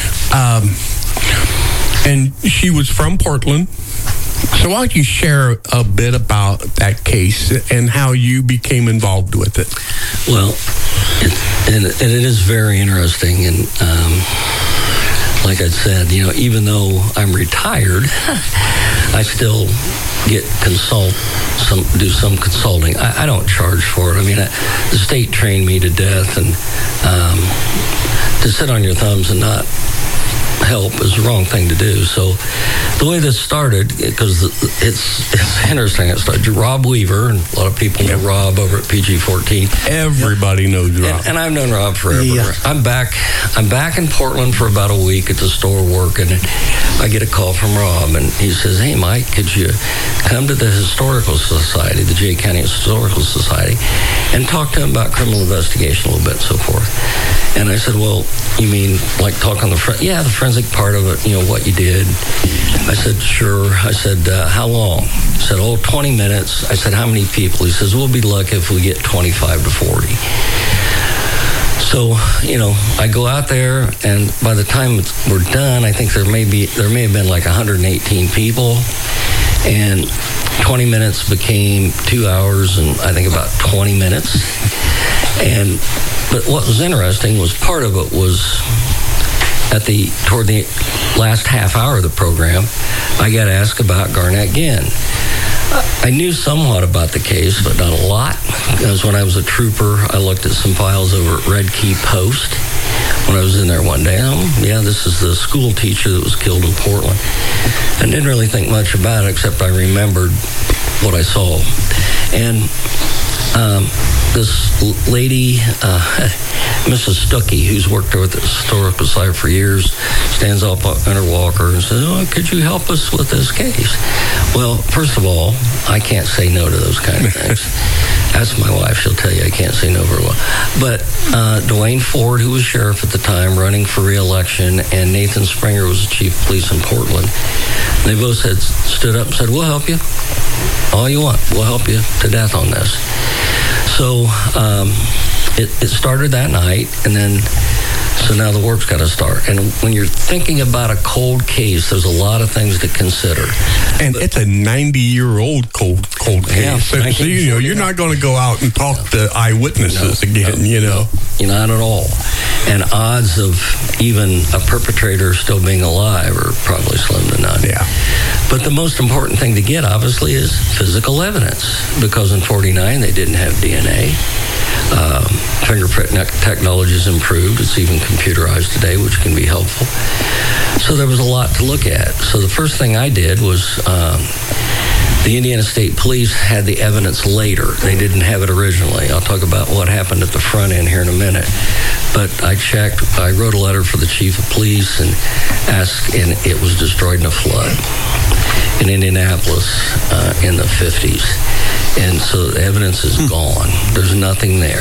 and she was from Portland. So why don't you share a bit about that case and how you became involved with it? Well, it is very interesting. And like I said, even though I'm retired, I still do some consulting. I don't charge for it. I mean, the state trained me to death, and to sit on your thumbs and not help is the wrong thing to do. So the way this started, because it's interesting, it started Rob Weaver, and a lot of people know Rob over at PG-14. Everybody knows Rob. And I've known Rob forever. Yeah. I'm back in Portland for about a week at the store working, and I get a call from Rob, and he says, "Hey, Mike, could you come to the Historical Society, the Jay County Historical Society, and talk to him about criminal investigation a little bit and so forth?" And I said, "Well, you mean like talk on the forensic part of it, what you did?" I said, "Sure." I said, "How long?" He said, 20 minutes. I said, "How many people?" He says, "We'll be lucky if we get 25 to 40. So, I go out there, and by the time we're done, I think there may have been like 118 people, and 20 minutes became 2 hours, and I think about 20 minutes. But what was interesting was part of it was toward the last half hour of the program, I got asked about Garnett Ginn. I knew somewhat about the case, but not a lot, because when I was a trooper, I looked at some files over at Red Key Post when I was in there one day. This is the school teacher that was killed in Portland. I didn't really think much about it, except I remembered what I saw. And this lady, Mrs. Stuckey, who's worked with the Historical Society for years, stands up in her walker and says, could you help us with this case? Well, first of all, I can't say no to those kind of things. Ask my wife, she'll tell you I can't say no very well. But Dwayne Ford, who was sheriff at the time, running for re-election, and Nathan Springer was the chief of police in Portland, they both stood up and said, we'll help you. All you want. We'll help you to death on this. So it started that night, and then so now the work's got to start. And when you're thinking about a cold case, there's a lot of things to consider. And it's a 90-year-old cold case. Yeah, so you're not going to go out and talk to eyewitnesses again, Not at all. And odds of even a perpetrator still being alive are probably slim to none. Yeah. But the most important thing to get, obviously, is physical evidence. Because in 49, they didn't have DNA. Fingerprint technology has improved. It's even computerized today, which can be helpful. So there was a lot to look at. So the first thing I did was the Indiana State Police had the evidence later. They didn't have it originally. I'll talk about what happened at the front end here in a minute. But I wrote a letter for the chief of police and asked, and it was destroyed in a flood in Indianapolis in the 50s. And so the evidence is gone. There's nothing there.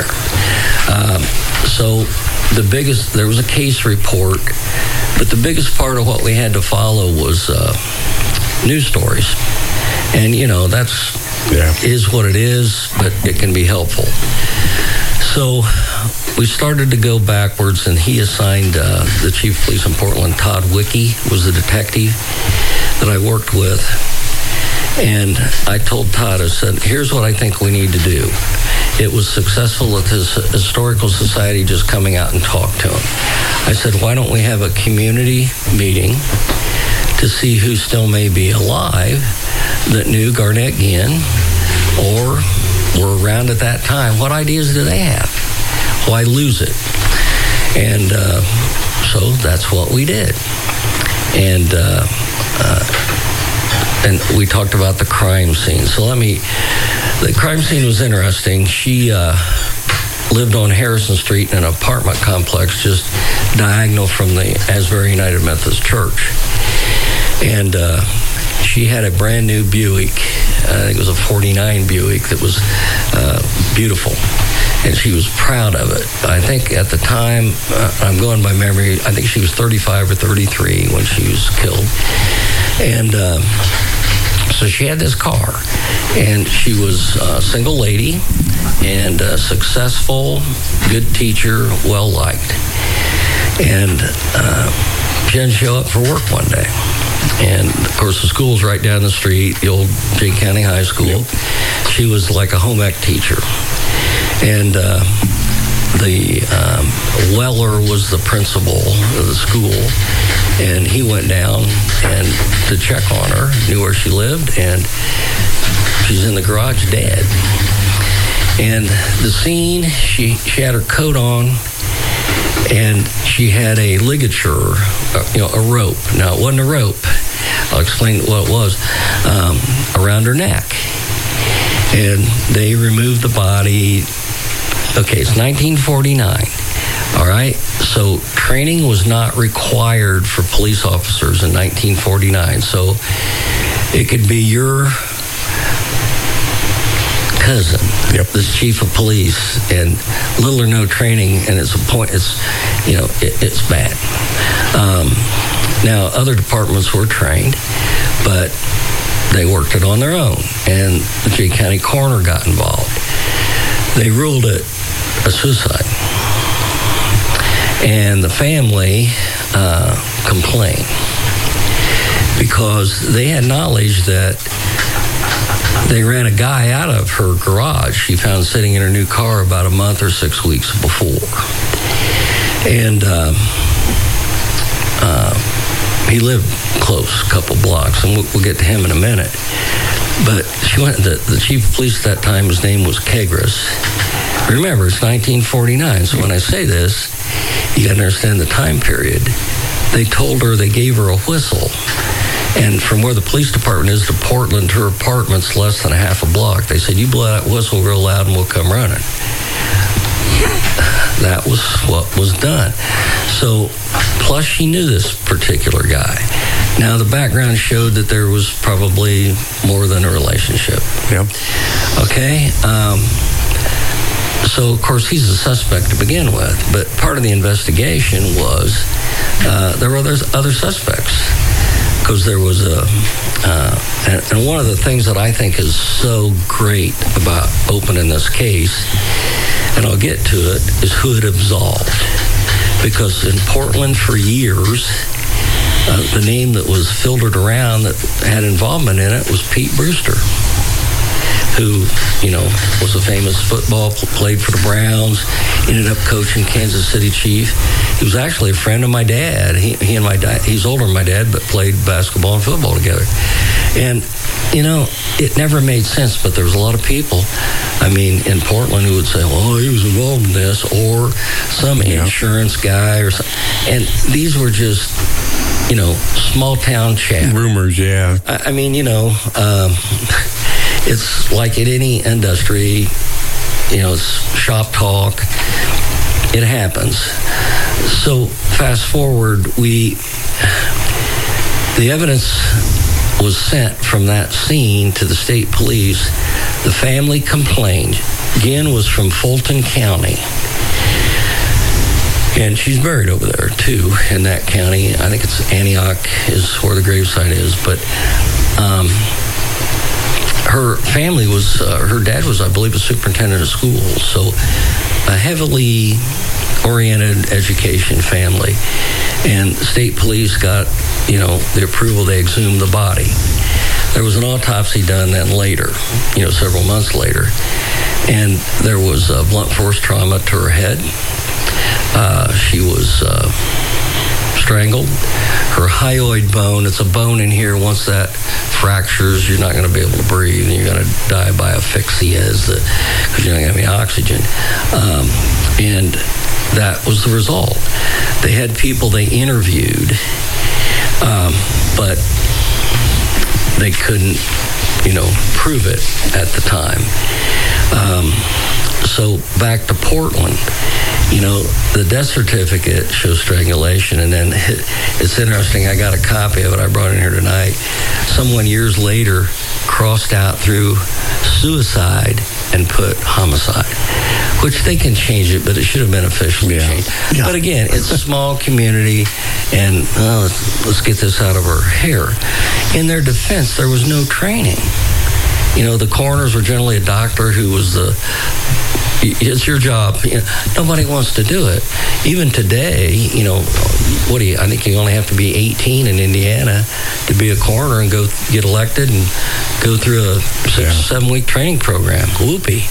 So there was a case report, but the biggest part of what we had to follow was news stories. And, is what it is, but it can be helpful. So we started to go backwards, and he assigned the chief of police in Portland, Todd Wicke, was the detective that I worked with. And I told Todd, I said, here's what I think we need to do. It was successful with his Historical Society just coming out and talk to him. I said, why don't we have a community meeting to see who still may be alive that knew Garnett Ginn or were around at that time? What ideas do they have? Why lose it? And so that's what we did. And we talked about the crime scene. So the crime scene was interesting. She lived on Harrison Street in an apartment complex just diagonal from the Asbury United Methodist Church. And she had a brand new Buick. I think it was a 49 Buick that was beautiful. And she was proud of it. I think at the time, I'm going by memory, I think she was 35 or 33 when she was killed. And so she had this car, and she was a single lady and successful, good teacher, well-liked. And she didn't show up for work one day. And, of course, the school's right down the street, the old Jay County High School. Yep. She was like a home ec teacher. And Weller was the principal of the school, and he went down and to check on her, knew where she lived, and she's in the garage dead. And the scene, she had her coat on, and she had a ligature, a rope. Now, it wasn't a rope. I'll explain what it was, around her neck. And they removed the body. Okay, it's 1949, all right? So training was not required for police officers in 1949. So it could be your cousin, this chief of police, and little or no training, and it's bad. Now, other departments were trained, but they worked it on their own, and the Jay County coroner got involved. They ruled it a suicide, and the family complained because they had knowledge that they ran a guy out of her garage she found sitting in her new car about a month or 6 weeks before. And he lived close, a couple blocks, and we'll get to him in a minute. But she went. The chief of police at that time, his name was Kegris. Remember, it's 1949, so when I say this, you got to understand the time period. They gave her a whistle. And from where the police department is to Portland, her apartment's less than a half a block. They said, you blow that whistle real loud and we'll come running. That was what was done. So, plus she knew this particular guy. Now, the background showed that there was probably more than a relationship. Yeah. Okay? So, of course, he's a suspect to begin with. But part of the investigation was there were other suspects. Because there was and one of the things that I think is so great about opening this case, and I'll get to it, is who it absolved. Because in Portland for years, the name that was filtered around that had involvement in it was Pete Brewster, who, was a famous football, played for the Browns, ended up coaching Kansas City Chiefs. He was actually a friend of my dad. He and my dad, he's older than my dad, but played basketball and football together. And, it never made sense, but there was a lot of people, in Portland who would say, well, he was involved in this, or some insurance guy or something. And these were just, small town chat. Rumors, yeah. It's like in any industry, it's shop talk. It happens. So fast forward, the evidence was sent from that scene to the state police. The family complained. Ginn was from Fulton County. And she's buried over there, too, in that county. I think it's Antioch is where the gravesite is. But her family was, her dad was, I believe, a superintendent of schools. So a heavily oriented education family. And state police got, the approval. They exhumed the body. There was an autopsy done then later, several months later. And there was blunt force trauma to her head. She was strangled. Her hyoid bone, it's a bone in here. Once that fractures, you're not going to be able to breathe, and you're going to die by asphyxia because you're not going to have any oxygen. And that was the result. They had people they interviewed, but they couldn't, prove it at the time. So back to Portland, the death certificate shows strangulation, and then it's interesting, I got a copy of it, I brought it in here tonight. Someone years later crossed out through suicide and put homicide, which they can change it, but it should have been officially changed. Yeah. But again, it's a small community, and let's get this out of our hair. In their defense, there was no training. The coroners were generally a doctor who was it's your job. Nobody wants to do it. Even today, I think you only have to be 18 in Indiana to be a coroner and go get elected and go through a 6 or 7 week training program. Whoopee.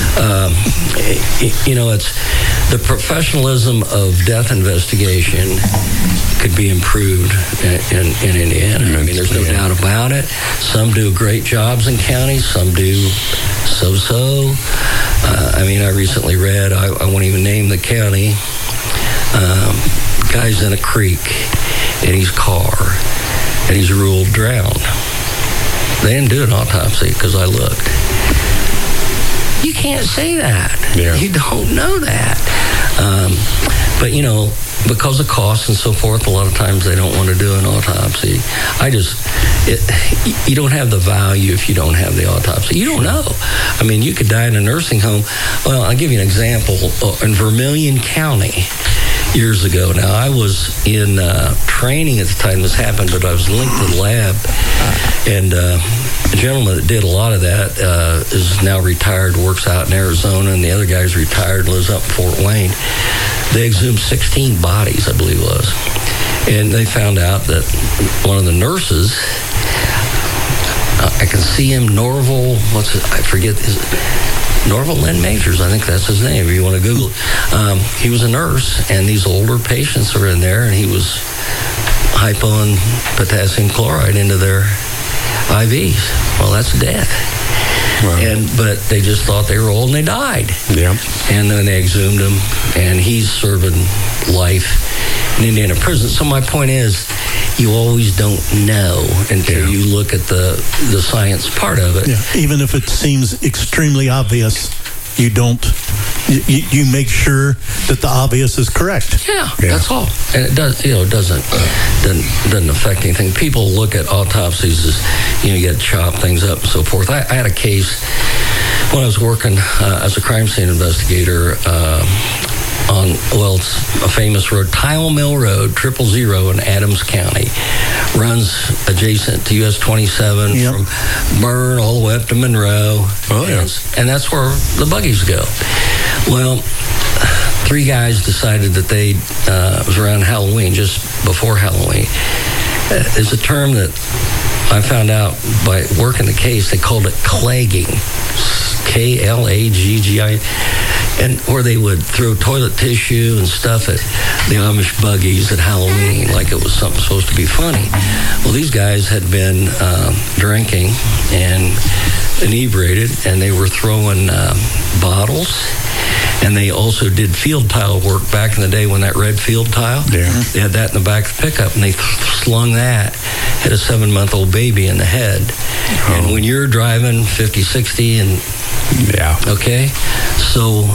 It's the professionalism of death investigation could be improved in Indiana. There's no doubt about it. Some do great jobs in counties. Some do so-so. I recently read, I won't even name the county, guy's in a creek in his car, and he's ruled drowned. They didn't do an autopsy because I looked. You can't say that. Yeah. You don't know that. But, because of costs and so forth, a lot of times they don't want to do an autopsy. You don't have the value if you don't have the autopsy. You don't know. You could die in a nursing home. Well, I'll give you an example. In Vermilion County, years ago. Now, I was in training at the time this happened, but I was linked to the lab. And the gentleman that did a lot of that is now retired, works out in Arizona, and the other guy's retired, lives up in Fort Wayne. They exhumed 16 bodies, I believe it was. And they found out that one of the nurses, I can see him, Norval, Norval Lynn Majors, I think that's his name, if you want to Google it. He was a nurse, and these older patients are in there, and he was hypo and potassium chloride into their IVs. Well, that's death. Wow. But they just thought they were old and they died. Yeah. And then they exhumed him, and he's serving life in Indiana prison. So my point is, you always don't know until you look at the science part of it. Yeah. Even if it seems extremely obvious, you don't. You make sure that the obvious is correct. Yeah, that's all. And it does. It doesn't affect anything. People look at autopsies as you get chopped things up and so forth. I had a case when I was working as a crime scene investigator. It's a famous road, Tile Mill Road, 000 in Adams County. Runs adjacent to US 27 from Byrne all the way up to Monroe. Oh, yeah. And that's where the buggies go. Well, 3 guys decided that it was around Halloween, just before Halloween. It's a term that I found out by working the case. They called it clagging. K-L-A-G-G-I. And where they would throw toilet tissue and stuff at the Amish buggies at Halloween like it was something supposed to be funny. Well, these guys had been drinking and inebriated, and they were throwing bottles. And they also did field tile work back in the day when that red field tile. Yeah. They had that in the back of the pickup, and they slung that at a 7-month-old baby in the head. Oh. And when you're driving 50, 60, and okay, so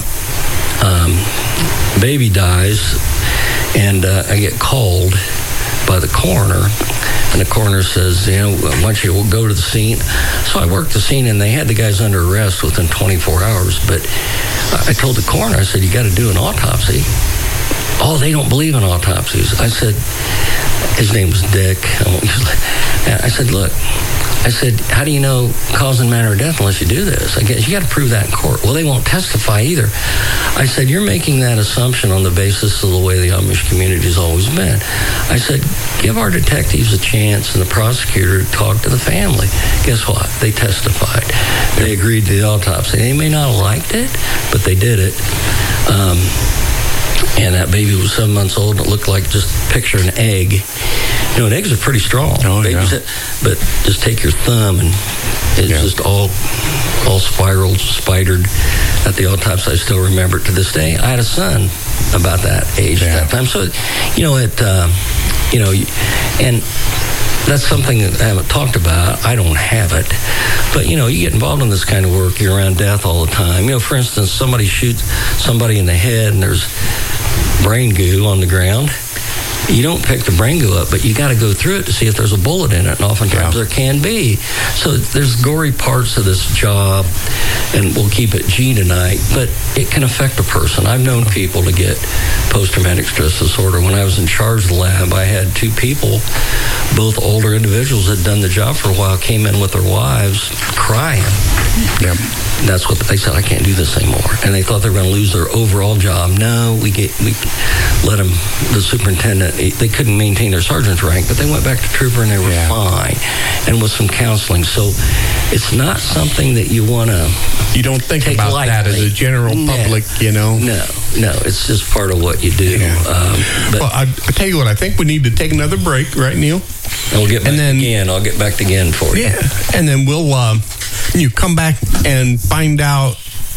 baby dies, and I get called by the coroner. And the coroner says, why don't you go to the scene? So I worked the scene, and they had the guys under arrest within 24 hours. But I told the coroner, I said, you got to do an autopsy. Oh, they don't believe in autopsies. I said, his name was Dick. I said, look, how do you know cause and manner of death unless you do this? I guess you got to prove that in court. Well, they won't testify either. I said, you're making that assumption on the basis of the way the Amish community has always been. I said, give our detectives a chance and the prosecutor to talk to the family. Guess what? They testified. They agreed to the autopsy. They may not have liked it, but they did it. And that baby was 7 months old, and it looked like, just picture an egg. And eggs are pretty strong. Oh, but just take your thumb, and it's just all spiraled, spidered at the autopsy. I still remember it to this day. I had a son about that age at that time. So, and that's something that I haven't talked about. I don't have it. But, you get involved in this kind of work. You're around death all the time. For instance, somebody shoots somebody in the head, and there's brain goo on the ground. You don't pick the brain goo up, but you got to go through it to see if there's a bullet in it, and oftentimes there can be. So there's gory parts of this job, and we'll keep it G tonight, but it can affect a person. I've known people to get post-traumatic stress disorder. When I was in charge of the lab, I had 2 people, both older individuals that had done the job for a while, came in with their wives crying. Yep. That's what they said. I can't do this anymore, and they thought they were going to lose their overall job. No, we let them. The superintendent, they couldn't maintain their sergeant's rank, but they went back to trooper and they were fine, and with some counseling. So it's not something that you want to. You don't think about lightly. That as a general public, No, it's just part of what you do. Yeah. Well, I tell you what, I think we need to take another break, right, Neil? And we'll get back again. I'll get back again for you. Yeah, and then we'll you come back and find out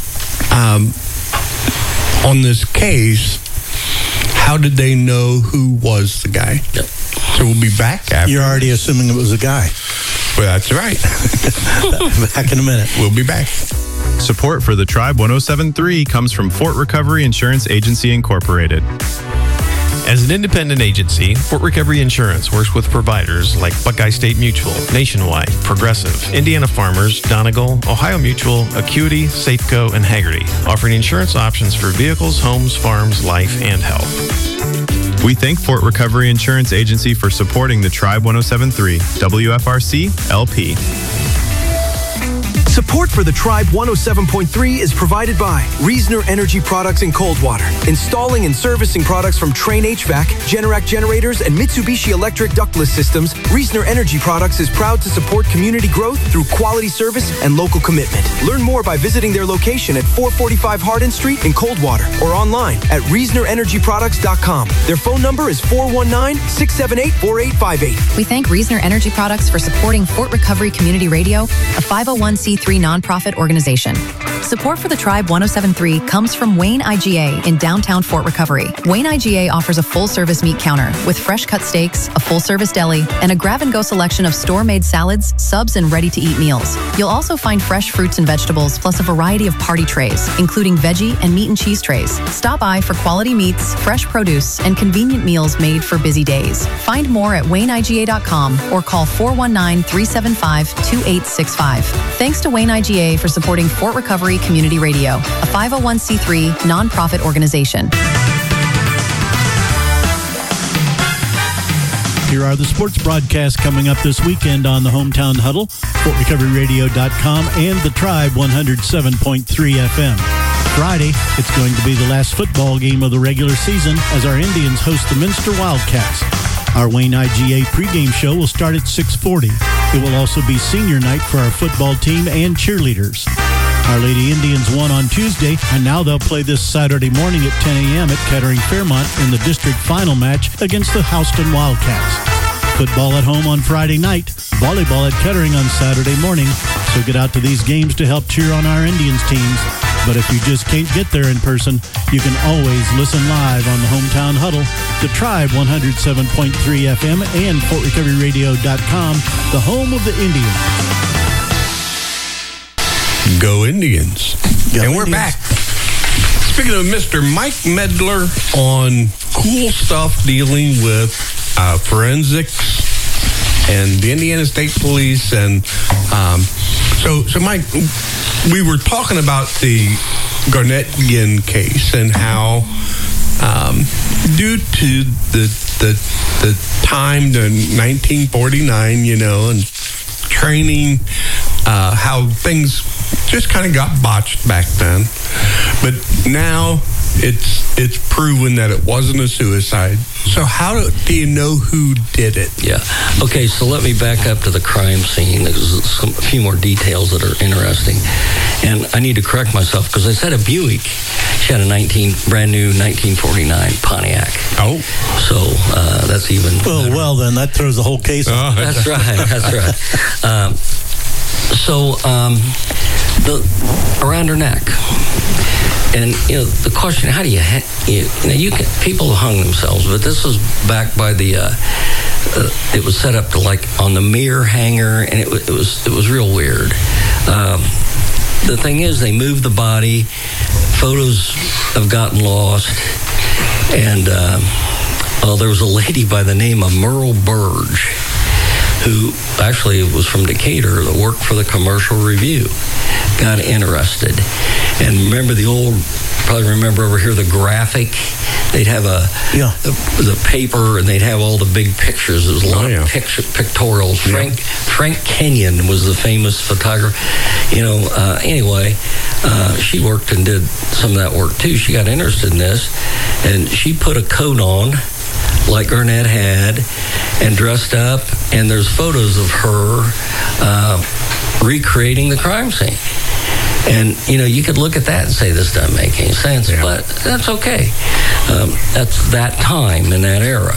on this case, how did they know who was the guy? Yep. So we'll be back after. You're already assuming it was a guy. Well, that's right. Back in a minute. We'll be back. Support for the Tribe 107.3 comes from Fort Recovery Insurance Agency Incorporated. As an independent agency, Fort Recovery Insurance works with providers like Buckeye State Mutual, Nationwide, Progressive, Indiana Farmers, Donegal, Ohio Mutual, Acuity, Safeco, and Hagerty, offering insurance options for vehicles, homes, farms, life, and health. We thank Fort Recovery Insurance Agency for supporting the Tribe 107.3 WFRC LP. Support for the Tribe 107.3 is provided by Reasoner Energy Products in Coldwater, installing and servicing products from Train HVAC, Generac generators, and Mitsubishi Electric ductless systems. Reasoner Energy Products is proud to support community growth through quality service and local commitment. Learn more by visiting their location at 445 Hardin Street in Coldwater or online at ReasonerEnergyProducts.com. Their phone number is 419-678-4858. We thank Reasoner Energy Products for supporting Fort Recovery Community Radio, a 501c3 nonprofit organization. Support for the Tribe 107.3 comes from Wayne IGA in downtown Fort Recovery. Wayne IGA offers a full-service meat counter with fresh cut steaks, a full-service deli, and a grab-and-go selection of store-made salads, subs, and ready-to-eat meals. You'll also find fresh fruits and vegetables, plus a variety of party trays, including veggie and meat and cheese trays. Stop by for quality meats, fresh produce, and convenient meals made for busy days. Find more at WayneIGA.com or call 419-375-2865. Thanks to Wayne IGA for supporting Fort Recovery Community Radio, a 501c3 nonprofit organization. Here are the sports broadcasts coming up this weekend on the Hometown Huddle, FortRecoveryRadio.com, and the Tribe 107.3 FM. Friday, it's going to be the last football game of the regular season as our Indians host the Minster Wildcats. Our Wayne IGA pregame show will start at 6:40. It will also be senior night for our football team and cheerleaders. Our Lady Indians won on Tuesday, and now they'll play this Saturday morning at 10 a.m. at Kettering Fairmont in the district final match against the Houston Wildcats. Football at home on Friday night, volleyball at Kettering on Saturday morning, so get out to these games to help cheer on our Indians teams. But if you just can't get there in person, you can always listen live on the Hometown Huddle, the Tribe 107.3 FM, and FortRecoveryRadio.com, the home of the Indians. Go Indians. And we're back. Speaking of Mr. Mike Medler on cool stuff dealing with forensics and the Indiana State Police. And so Mike, we were talking about the Garnett Ginn case and how due to the time to 1949, and training, how things just kind of got botched back then. But now it's proven that it wasn't a suicide. So how do you know who did it? Yeah. Okay, so let me back up to the crime scene. There's a few more details that are interesting. And I need to correct myself because I said a Buick. She had a brand new 1949 Pontiac. Oh. So that's even better. Well, then that throws the whole case off. That's right. Around her neck. And the question, how do you people hung themselves, but this was back by the it was set up to like on the mirror hanger, and it was real weird. The thing is, they moved the body. Photos have gotten lost, and there was a lady by the name of Merle Burge, who actually was from Decatur that worked for the Commercial Review, got interested. And remember probably remember over here the graphic? They'd have the paper, and they'd have all the big pictures. There was a lot of pictorials. Frank Kenyon was the famous photographer. Anyway, she worked and did some of that work too. She got interested in this, and she put a coat on like Garnett had and dressed up, and there's photos of her recreating the crime scene. And, you could look at that and say, this doesn't make any sense, but that's okay. That's that time in that era.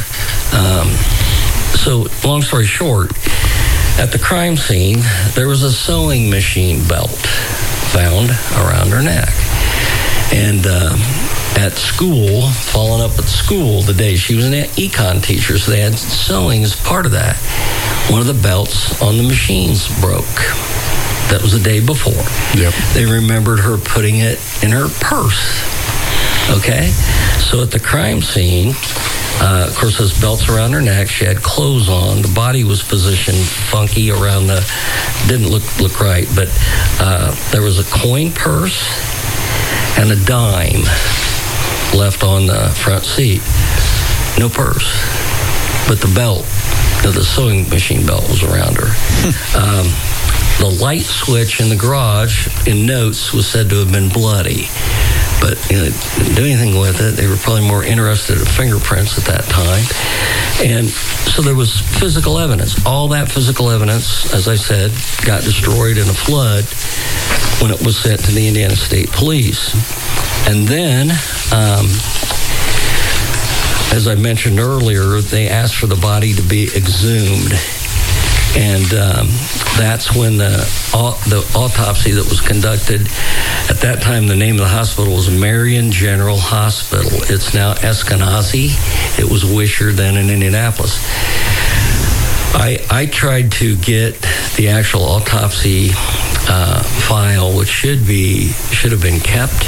So, long story short, at the crime scene, there was a sewing machine belt found around her neck. And at school, following up at school the day she was an econ teacher, so they had sewing as part of that. One of the belts on the machines broke. That was the day before. Yep. They remembered her putting it in her purse. Okay? So at the crime scene, of course, those belts around her neck, she had clothes on. The body was positioned funky around didn't look right, but there was a coin purse and a dime left on the front seat. No purse. But the belt, the sewing machine belt was around her. the light switch in the garage in notes was said to have been bloody. But didn't do anything with it. They were probably more interested in fingerprints at that time. And so there was physical evidence. All that physical evidence, as I said, got destroyed in a flood when it was sent to the Indiana State Police. And then, as I mentioned earlier, they asked for the body to be exhumed. And that's when the autopsy that was conducted, at that time the name of the hospital was Marion General Hospital. It's now Eskenazi. It was Wisher then in Indianapolis. I tried to get the actual autopsy file, which should have been kept,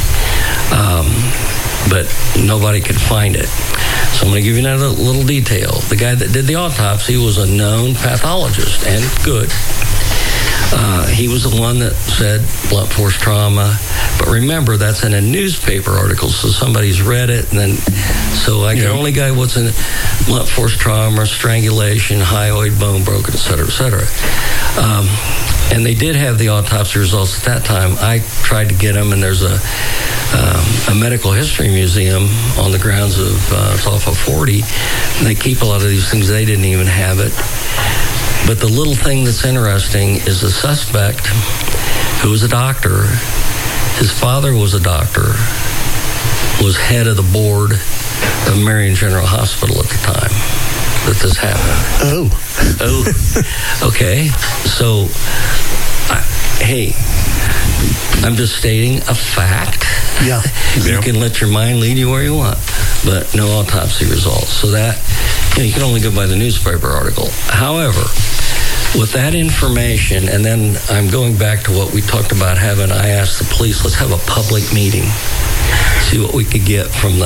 but nobody could find it. So I'm going to give you another little detail. The guy that did the autopsy was a known pathologist, and good. He was the one that said blunt force trauma. But remember, that's in a newspaper article, so somebody's read it. And then, so I can only guide what's in it. Blunt force trauma, strangulation, hyoid bone broken, et cetera, et cetera. And they did have the autopsy results at that time. I tried to get them, and there's a medical history museum on the grounds of, it's off of 40, and they keep a lot of these things. They didn't even have it. But the little thing that's interesting is the suspect, who was a doctor, his father was a doctor, was head of the board of Marion General Hospital at the time that this happened. Oh. Okay. So, hey, I'm just stating a fact. Yeah. You can let your mind lead you where you want, but no autopsy results. So that, you can only go by the newspaper article. However, with that information, and then I'm going back to what we talked about having, I asked the police, let's have a public meeting, see what we could get from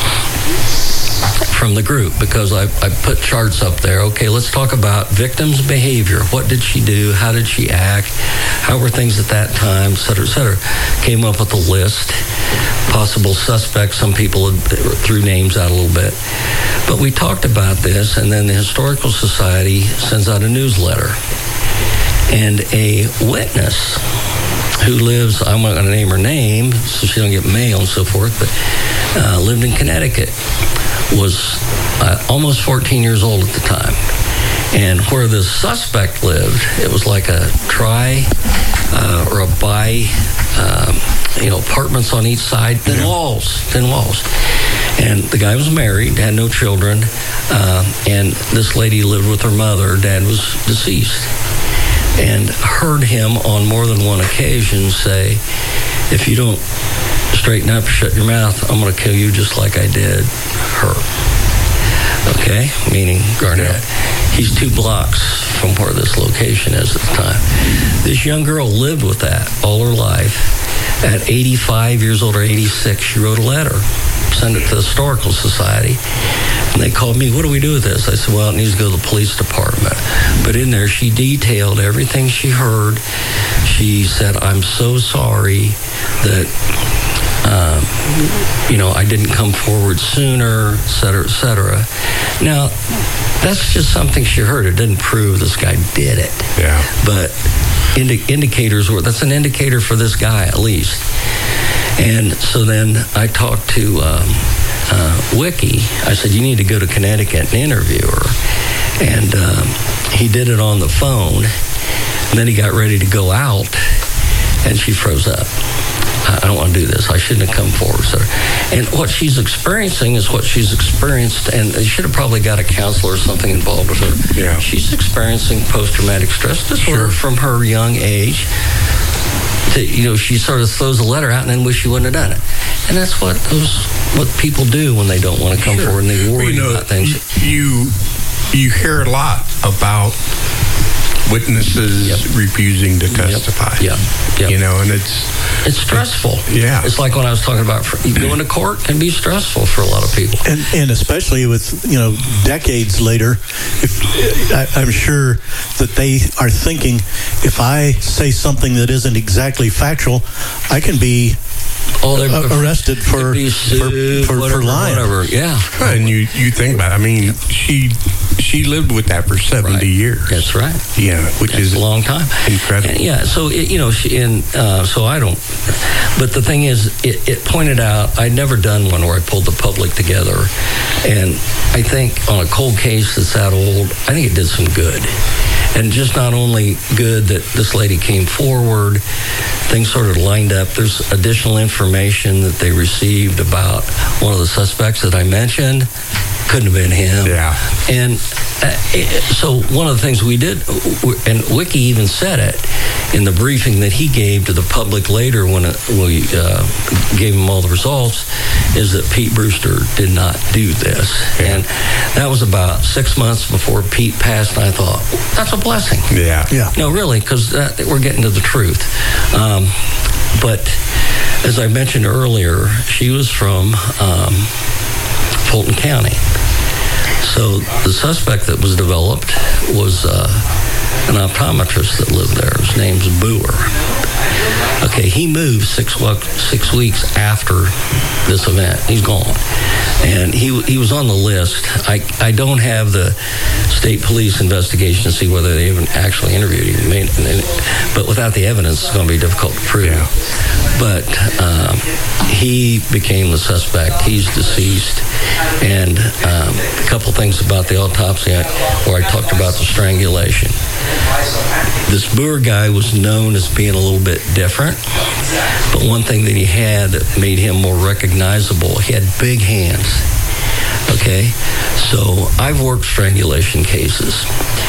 the group, because I put charts up there. Okay, let's talk about victim's behavior. What did she do? How did she act? How were things at that time? Et cetera, et cetera. Came up with a list. Possible suspects. Some people threw names out a little bit. But we talked about this, and then the Historical Society sends out a newsletter. And a witness who lives, I'm not going to name her name so she don't get mail and so forth, but lived in Connecticut, was almost 14 years old at the time. And where the suspect lived, it was like a or a apartments on each side, thin walls. And the guy was married, had no children, and this lady lived with her mother. Dad was deceased. And heard him on more than one occasion say, if you don't straighten up, shut your mouth, I'm going to kill you just like I did her. Okay? Meaning Garnett. Yeah. He's 2 blocks from where this location is at the time. This young girl lived with that all her life. At 85 years old or 86, she wrote a letter, sent it to the Historical Society, and they called me, what do we do with this? I said, well, it needs to go to the police department. But in there, she detailed everything she heard. She said, I'm so sorry that I didn't come forward sooner, et cetera, et cetera. Now, that's just something she heard. It didn't prove this guy did it. Yeah. But indicators were, that's an indicator for this guy at least. And so then I talked to Wiki. I said, you need to go to Connecticut and interview her. And he did it on the phone. And then he got ready to go out, and she froze up. I don't want to do this. I shouldn't have come forward. So, and what she's experiencing is what she's experienced, and they should have probably got a counselor or something involved with her. Yeah. She's experiencing post-traumatic stress disorder from her young age. She sort of throws a letter out and then wish she wouldn't have done it. And that's what people do when they don't want to come forward and they worry about things. You hear a lot about witnesses refusing to testify. And it's stressful. Yeah. It's like when I was talking about going to court can be stressful for a lot of people. And especially with, decades later, I'm sure that they are thinking, if I say something that isn't exactly factual, I can be arrested for lying. Whatever. Yeah. And you think about it. I mean, she lived with that for 70 years. That's right. Yeah, which is a long time. Incredible. And yeah. So so I don't. But the thing is, it pointed out I'd never done one where I pulled the public together, and I think on a cold case that's that old, I think it did some good. And just not only good that this lady came forward, things sort of lined up. There's additional information that they received about one of the suspects that I mentioned. Couldn't have been him. Yeah. And so one of the things we did, and Wiki even said it in the briefing that he gave to the public later when we gave him all the results, is that Pete Brewster did not do this. Yeah. And that was about 6 months before Pete passed, and I thought, that's a blessing. Yeah. No, really, because we're getting to the truth. But as I mentioned earlier, she was from Fulton County. So the suspect that was developed was an optometrist that lived there. His name's Boer. Okay, he moved 6 weeks after this event. He's gone. And he was on the list. I don't have the state police investigation to see whether they even actually interviewed him. But without the evidence, it's going to be difficult to prove. Yeah. But he became the suspect. He's deceased. And a couple things about the autopsy where I talked about the strangulation. This Boer guy was known as being a little bit different, but one thing that he had that made him more recognizable, he had big hands. Okay, so I've worked strangulation cases.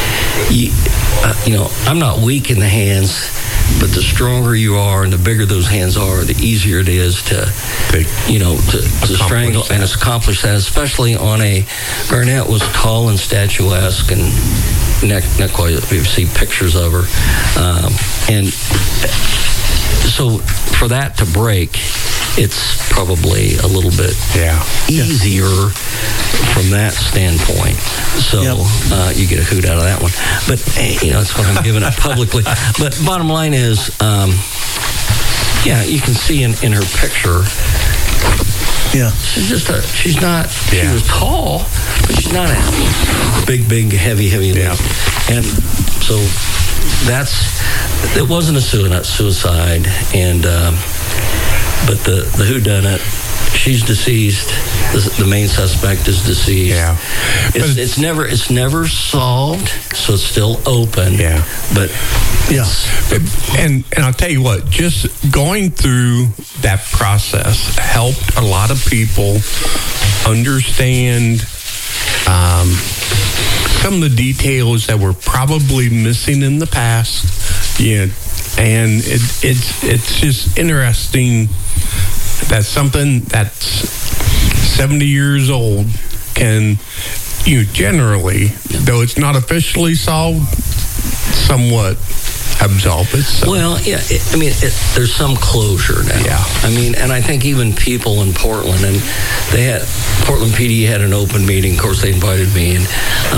I'm not weak in the hands, but the stronger you are and the bigger those hands are, the easier it is to strangle and accomplish that, especially on Garnett was tall and statuesque and not quite, we see pictures of her. And so for that to break, it's probably a little bit easier from that standpoint. So you get a hoot out of that one. But, that's what I'm giving it publicly. But bottom line is, you can see in her picture, she was tall, but she's not a big, heavy lady. And so it wasn't a suicide, and but the whodunit, she's deceased. The main suspect is deceased. Yeah, it's never solved, so it's still open. Yeah, but and I'll tell you what, just going through that process helped a lot of people understand some of the details that were probably missing in the past. And it's just interesting that something that's 70 years old can, generally, though it's not officially solved, somewhat absolve itself. Well, there's some closure now. Yeah. And I think even people in Portland, and Portland PD had an open meeting. Of course, they invited me, and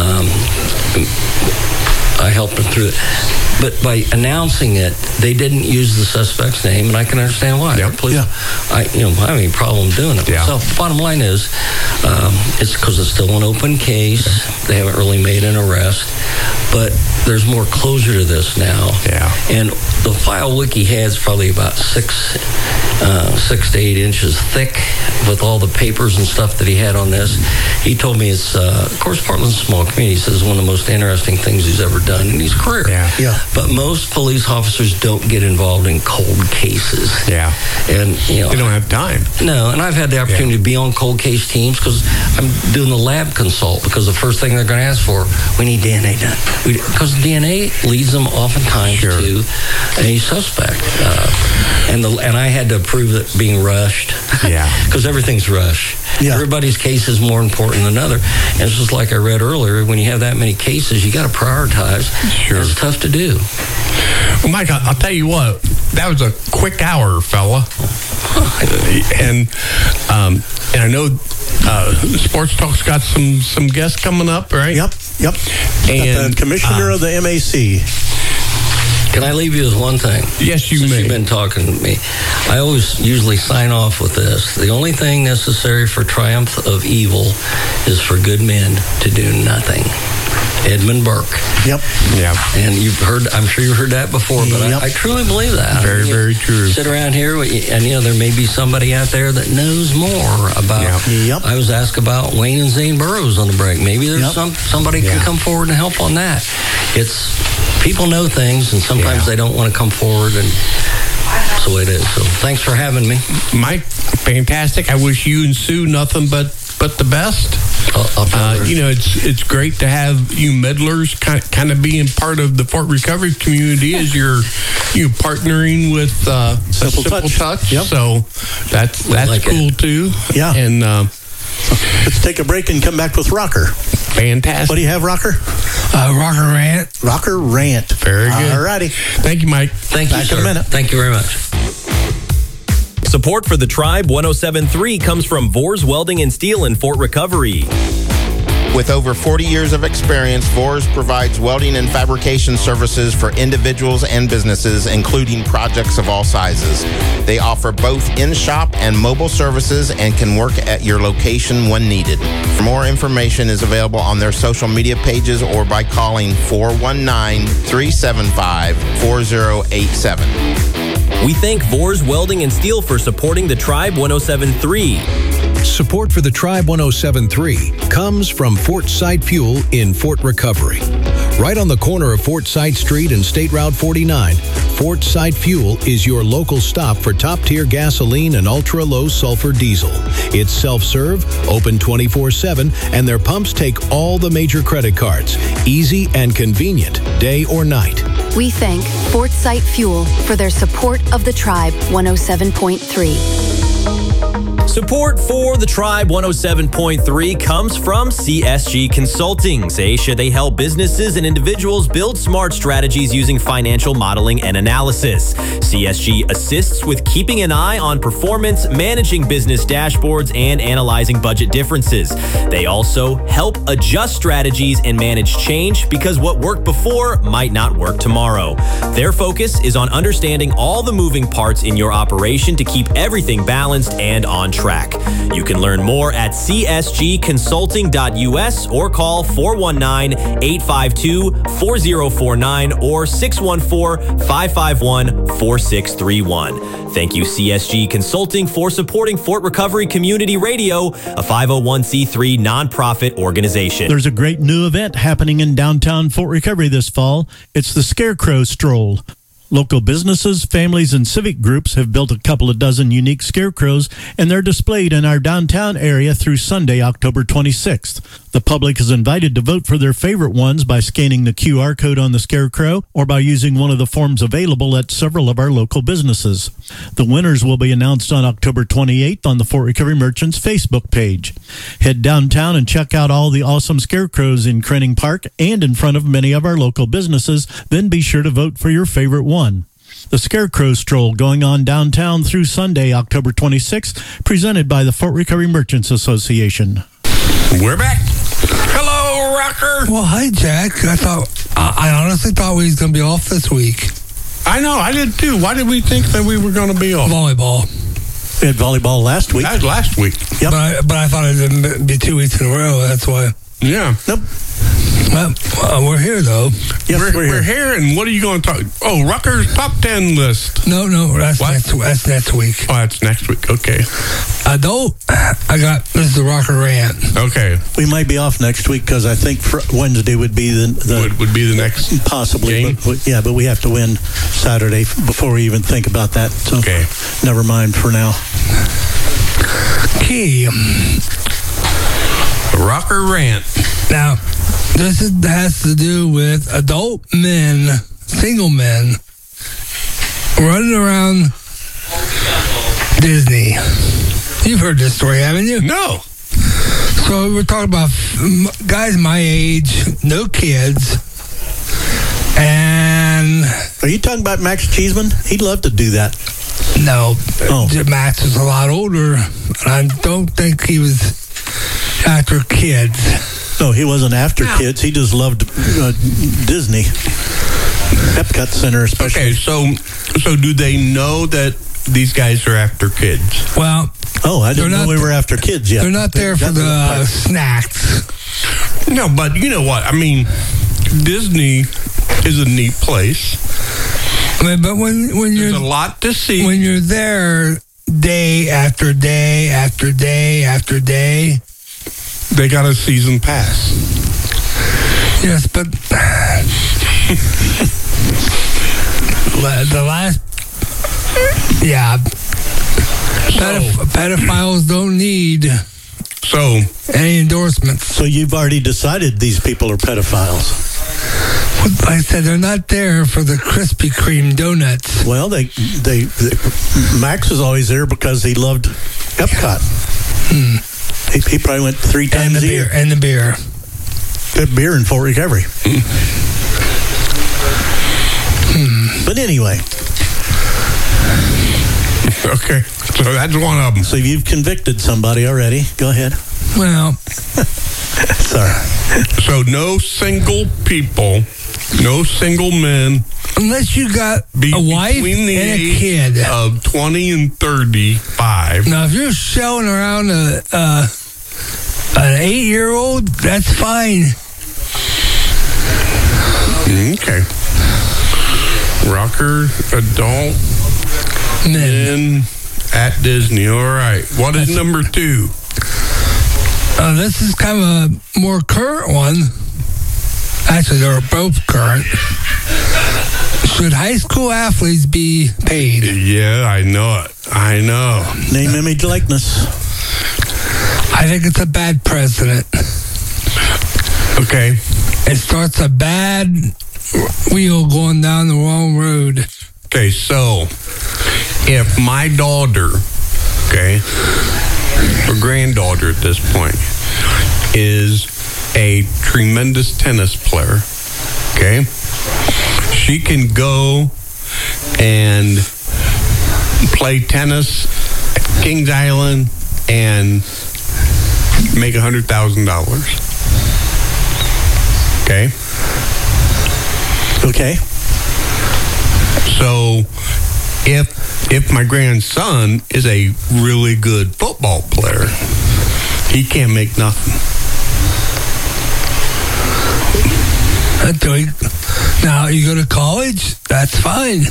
I helped them through it. But by announcing it, they didn't use the suspect's name, and I can understand why. Yep. I don't have any problem doing it. Yeah. So bottom line is, it's because it's still an open case. They haven't really made an arrest, but there's more closure to this now. Yeah. And the file Wiki has probably about 6 to 8 inches thick with all the papers and stuff that he had on this. He told me it's, of course, Portland's a small community. He says it's one of the most interesting things he's ever done in his career. Yeah. But most police officers don't get involved in cold cases. Yeah. And, they don't have time. No, and I've had the opportunity to be on cold case teams because I'm doing the lab consult, because the first thing they're going to ask for, we need DNA done. Because DNA leads them oftentimes to a suspect. And I had to prove it being rushed. Yeah. Because everything's rushed. Yeah. Everybody's case is more important than another. And it's just like I read earlier, when you have that many cases, you got to prioritize. Sure. It's tough to do. Well, Mike, I'll tell you what, that was a quick hour, fella. And I know Sports Talk's got some guests coming up, right? Yep. And the commissioner of the MAC. Can I leave you with one thing? Yes, you Since may. You've been talking to me. I always usually sign off with this. The only thing necessary for triumph of evil is for good men to do nothing. Edmund Burke. Yep. Yeah. And I'm sure you've heard that before, but Yep. I truly believe that. Very, very true. Sit around here, and there may be somebody out there that knows more about. Yep. I was asked about Wayne and Zane Burroughs on the break. Maybe there's somebody can come forward and help on that. It's people know things, and sometimes they don't want to come forward, and that's the way it is. So thanks for having me, Mike. Fantastic. I wish you and Sue nothing but the best. It's great to have you meddlers kind of being part of the Fort Recovery community as you're partnering with Simple Touch. Yep. So that's like cool too. Yeah. And let's take a break and come back with Rocker. Fantastic. What do you have, Rocker? Rocker Rant. Rocker Rant. Very good. All righty. Thank you, Mike. Thank you, Back sir. in a minute. Thank you very much. Support for the Tribe 107.3 comes from Vors Welding and Steel in Fort Recovery. With over 40 years of experience, Vors provides welding and fabrication services for individuals and businesses, including projects of all sizes. They offer both in-shop and mobile services and can work at your location when needed. For more information is available on their social media pages or by calling 419-375-4087. We thank Vors Welding and Steel for supporting the Tribe 107.3. Support for the Tribe 107.3 comes from Fort Sight Fuel in Fort Recovery. Right on the corner of Fort Sight Street and State Route 49, Fort Sight Fuel is your local stop for top-tier gasoline and ultra-low sulfur diesel. It's self-serve, open 24/7, and their pumps take all the major credit cards. Easy and convenient, day or night. We thank Fort Sight Fuel for their support of the Tribe 107.3. Support for the Tribe 107.3 comes from CSG Consulting. They help businesses and individuals build smart strategies using financial modeling and analysis. CSG assists with keeping an eye on performance, managing business dashboards, and analyzing budget differences. They also help adjust strategies and manage change because what worked before might not work tomorrow. Their focus is on understanding all the moving parts in your operation to keep everything balanced and on track. You can learn more at csgconsulting.us or call 419-852-4049 or 614-551-4631. Thank you, CSG Consulting, for supporting Fort Recovery Community Radio, a 501c3 nonprofit organization. There's a great new event happening in downtown Fort Recovery this fall. It's the Scarecrow Stroll. Local businesses, families, and civic groups have built a couple of dozen unique scarecrows, and they're displayed in our downtown area through Sunday, October 26th. The public is invited to vote for their favorite ones by scanning the QR code on the scarecrow or by using one of the forms available at several of our local businesses. The winners will be announced on October 28th on the Fort Recovery Merchants Facebook page. Head downtown and check out all the awesome scarecrows in Crenning Park and in front of many of our local businesses. Then be sure to vote for your favorite one. The Scarecrow Stroll going on downtown through Sunday, October 26th, presented by the Fort Recovery Merchants Association. We're back. Hello, Rocker. Well, hi, Jack. I honestly thought we was going to be off this week. I know, I did too. Why did we think that we were going to be off? Volleyball. We had volleyball last week. That was last week. Yep. But I thought it'd be 2 weeks in a row. That's why. Yeah. Nope. Well, we're here, though. Yes, we're here, and what are you going to talk? Oh, Rucker's top 10 list. No, that's next week. Oh, that's next week. Okay. This is the Rocker Rant. Okay. We might be off next week because I think Wednesday would be would be the next possibly game. But we have to win Saturday before we even think about that. So okay. Never mind for now. Okay. Rocker Rant. Now, this has to do with adult men, single men, running around Disney. You've heard this story, haven't you? No. So we're talking about guys my age, no kids, and... Are you talking about Max Cheeseman? He'd love to do that. No. Max was a lot older, and I don't think he was after kids. No, he wasn't after kids. He just loved Disney. Epcot Center, especially. Okay, so do they know that these guys are after kids? Well, I didn't know we were after kids yet. They're not there for the snacks. No, but you know what? I mean, Disney is a neat place. But when there's a lot to see. When you're there day after day after day after day, they got a season pass. Yes, but the last, pedophiles don't need any endorsements. So you've already decided these people are pedophiles. Like I said, they're not there for the Krispy Kreme donuts. Well, Max was always there because he loved Epcot. He probably went 3 times a year. And the beer. Good beer in Fort Recovery. But anyway. Okay, so that's one of them. So you've convicted somebody already. Go ahead. Well. Sorry. So no single people, no single men. Unless you got a wife and a kid. Of 20 and 35. Now, if you're showing around an 8-year-old, that's fine. Okay. Rocker, adult, men at Disney. All right. What is number 2? This is kind of a more current one. Actually, they're both current. Should high school athletes be paid? Yeah, I know it. I know. Name, image, likeness. I think it's a bad precedent. Okay. It starts a bad wheel going down the wrong road. Okay, so if my daughter, or granddaughter at this point, is a tremendous tennis player, she can go and play tennis at Kings Island and make $100,000. Okay. So if my grandson is a really good football player, he can't make nothing. Now, you go to college, that's fine.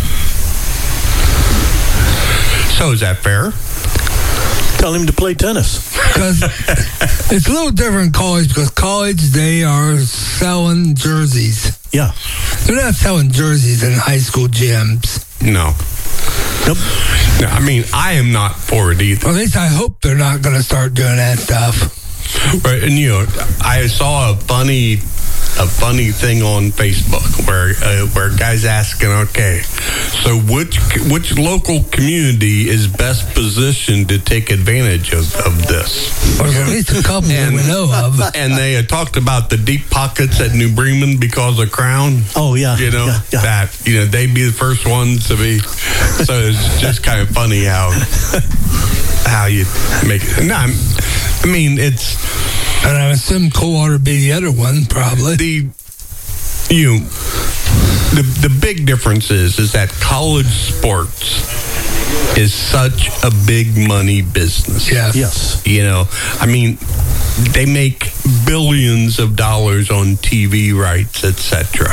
So is that fair? Tell him to play tennis. Because it's a little different in college, because college, they are selling jerseys. Yeah. They're not selling jerseys in high school gyms. No. Nope. No, I mean, I am not for it either. Or at least I hope they're not going to start doing that stuff. Right, and I saw a funny thing on Facebook where a guy's asking, so which local community is best positioned to take advantage of this? Or at least a couple that we know of. And they had talked about the deep pockets at New Bremen because of Crown. Oh yeah, that they'd be the first ones to be. So it's just kind of funny how you make it. No, I mean it's. And I assume Coldwater would be the other one, probably. The big difference is that college sports is such a big money business. Yes. I mean, they make billions of dollars on TV rights, etc.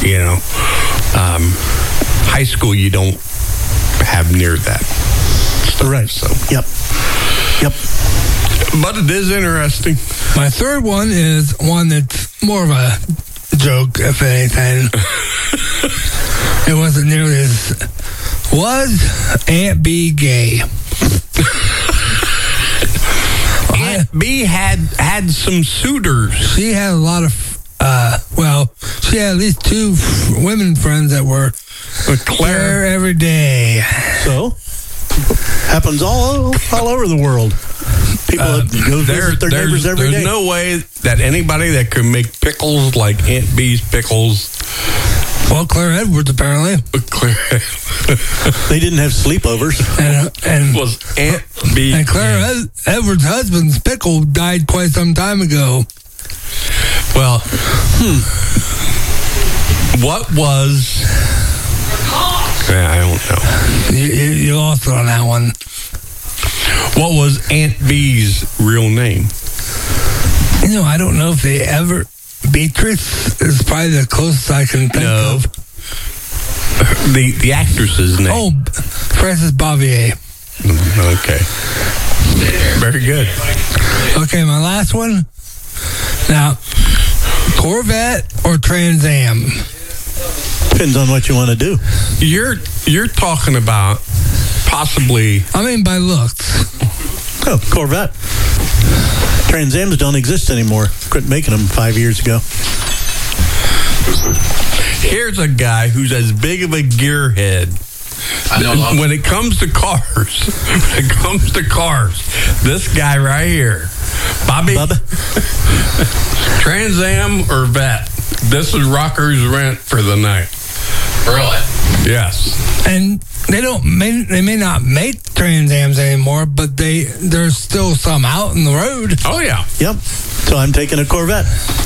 High school, you don't have near that stuff. Right. So. Yep. But it is interesting. My third one is one that's more of a joke, if anything. It wasn't nearly as... Was Aunt B gay? Aunt B had some suitors. She had a lot of... she had at least 2 women friends that were Claire every day. So? Happens all over the world. People go visit their neighbors every day. There's no way that anybody that could make pickles like Aunt B's pickles. Well, Claire Edwards, apparently. They didn't have sleepovers. And was Aunt B. And Claire Edwards' husband's pickle died quite some time ago. Well, What was... I don't know. You lost it on that one. What was Aunt Bee's real name? I don't know if they ever... Beatrice is probably the closest I can think of. The actress's name. Oh, Frances Bavier. Okay. Very good. Okay, my last one. Now, Corvette or Trans Am? Depends on what you want to do. You're talking about possibly... I mean, by looks. Oh, Corvette. Trans Ams don't exist anymore. Quit making them 5 years ago. Here's a guy who's as big of a gearhead. When it comes to cars, this guy right here. Bobby? Trans Am or Vet? This is Rocker's rent for the night. Really? Yes. And they may not make Trans Ams anymore, but there's still some out in the road. Oh yeah. Yep. So I'm taking a Corvette.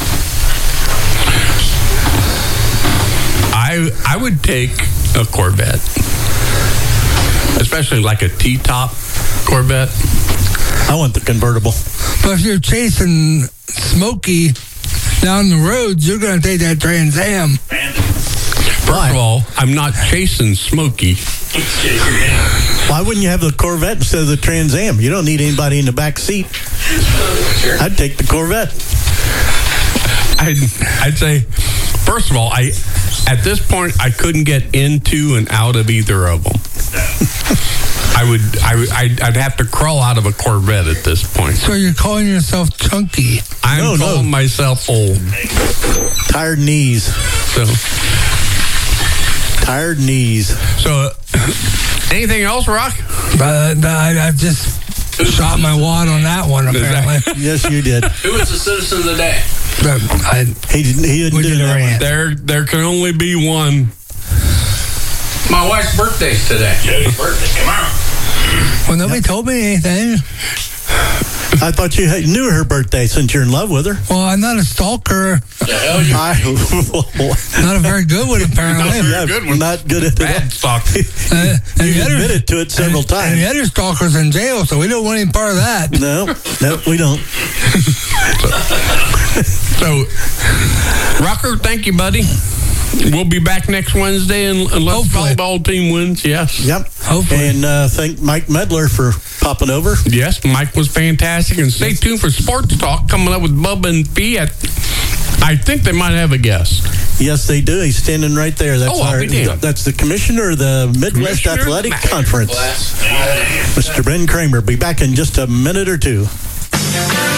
I would take a Corvette, especially like a T-top Corvette. I want the convertible. But if you're chasing Smokey down the roads, you're going to take that Trans Am. First of all, I'm not chasing Smokey. Why wouldn't you have the Corvette instead of the Trans Am? You don't need anybody in the back seat. I'd take the Corvette. I'd say, first of all, at this point, I couldn't get into and out of either of them. I'd have to crawl out of a Corvette at this point. So you're calling yourself chunky? I'm calling myself old. Tired knees. Tired knees. So, anything else, Rock? I just shot my wad on that one, apparently. Yes, you did. Who was the citizen of the day? He didn't do that. There can only be one. My wife's birthday's today. Jody's birthday. Come on. Well, nobody told me anything. I thought you knew her birthday since you're in love with her. Well, I'm not a stalker. Not a very good one, apparently. Not good at bad stalker. You admitted to it several times. And the other stalker's in jail, so we don't want any part of that. No, we don't. So, Rocker, thank you, buddy. We'll be back next Wednesday unless the volleyball team wins. Yes. Yep. Hopefully. And thank Mike Medler for popping over. Yes, Mike was fantastic. And stay tuned for Sports Talk coming up with Bubba and P. I think they might have a guest. Yes, they do. He's standing right there. That's the commissioner of the Midwest Athletic Conference, Mr. Ben Kramer. Be back in just a minute or two.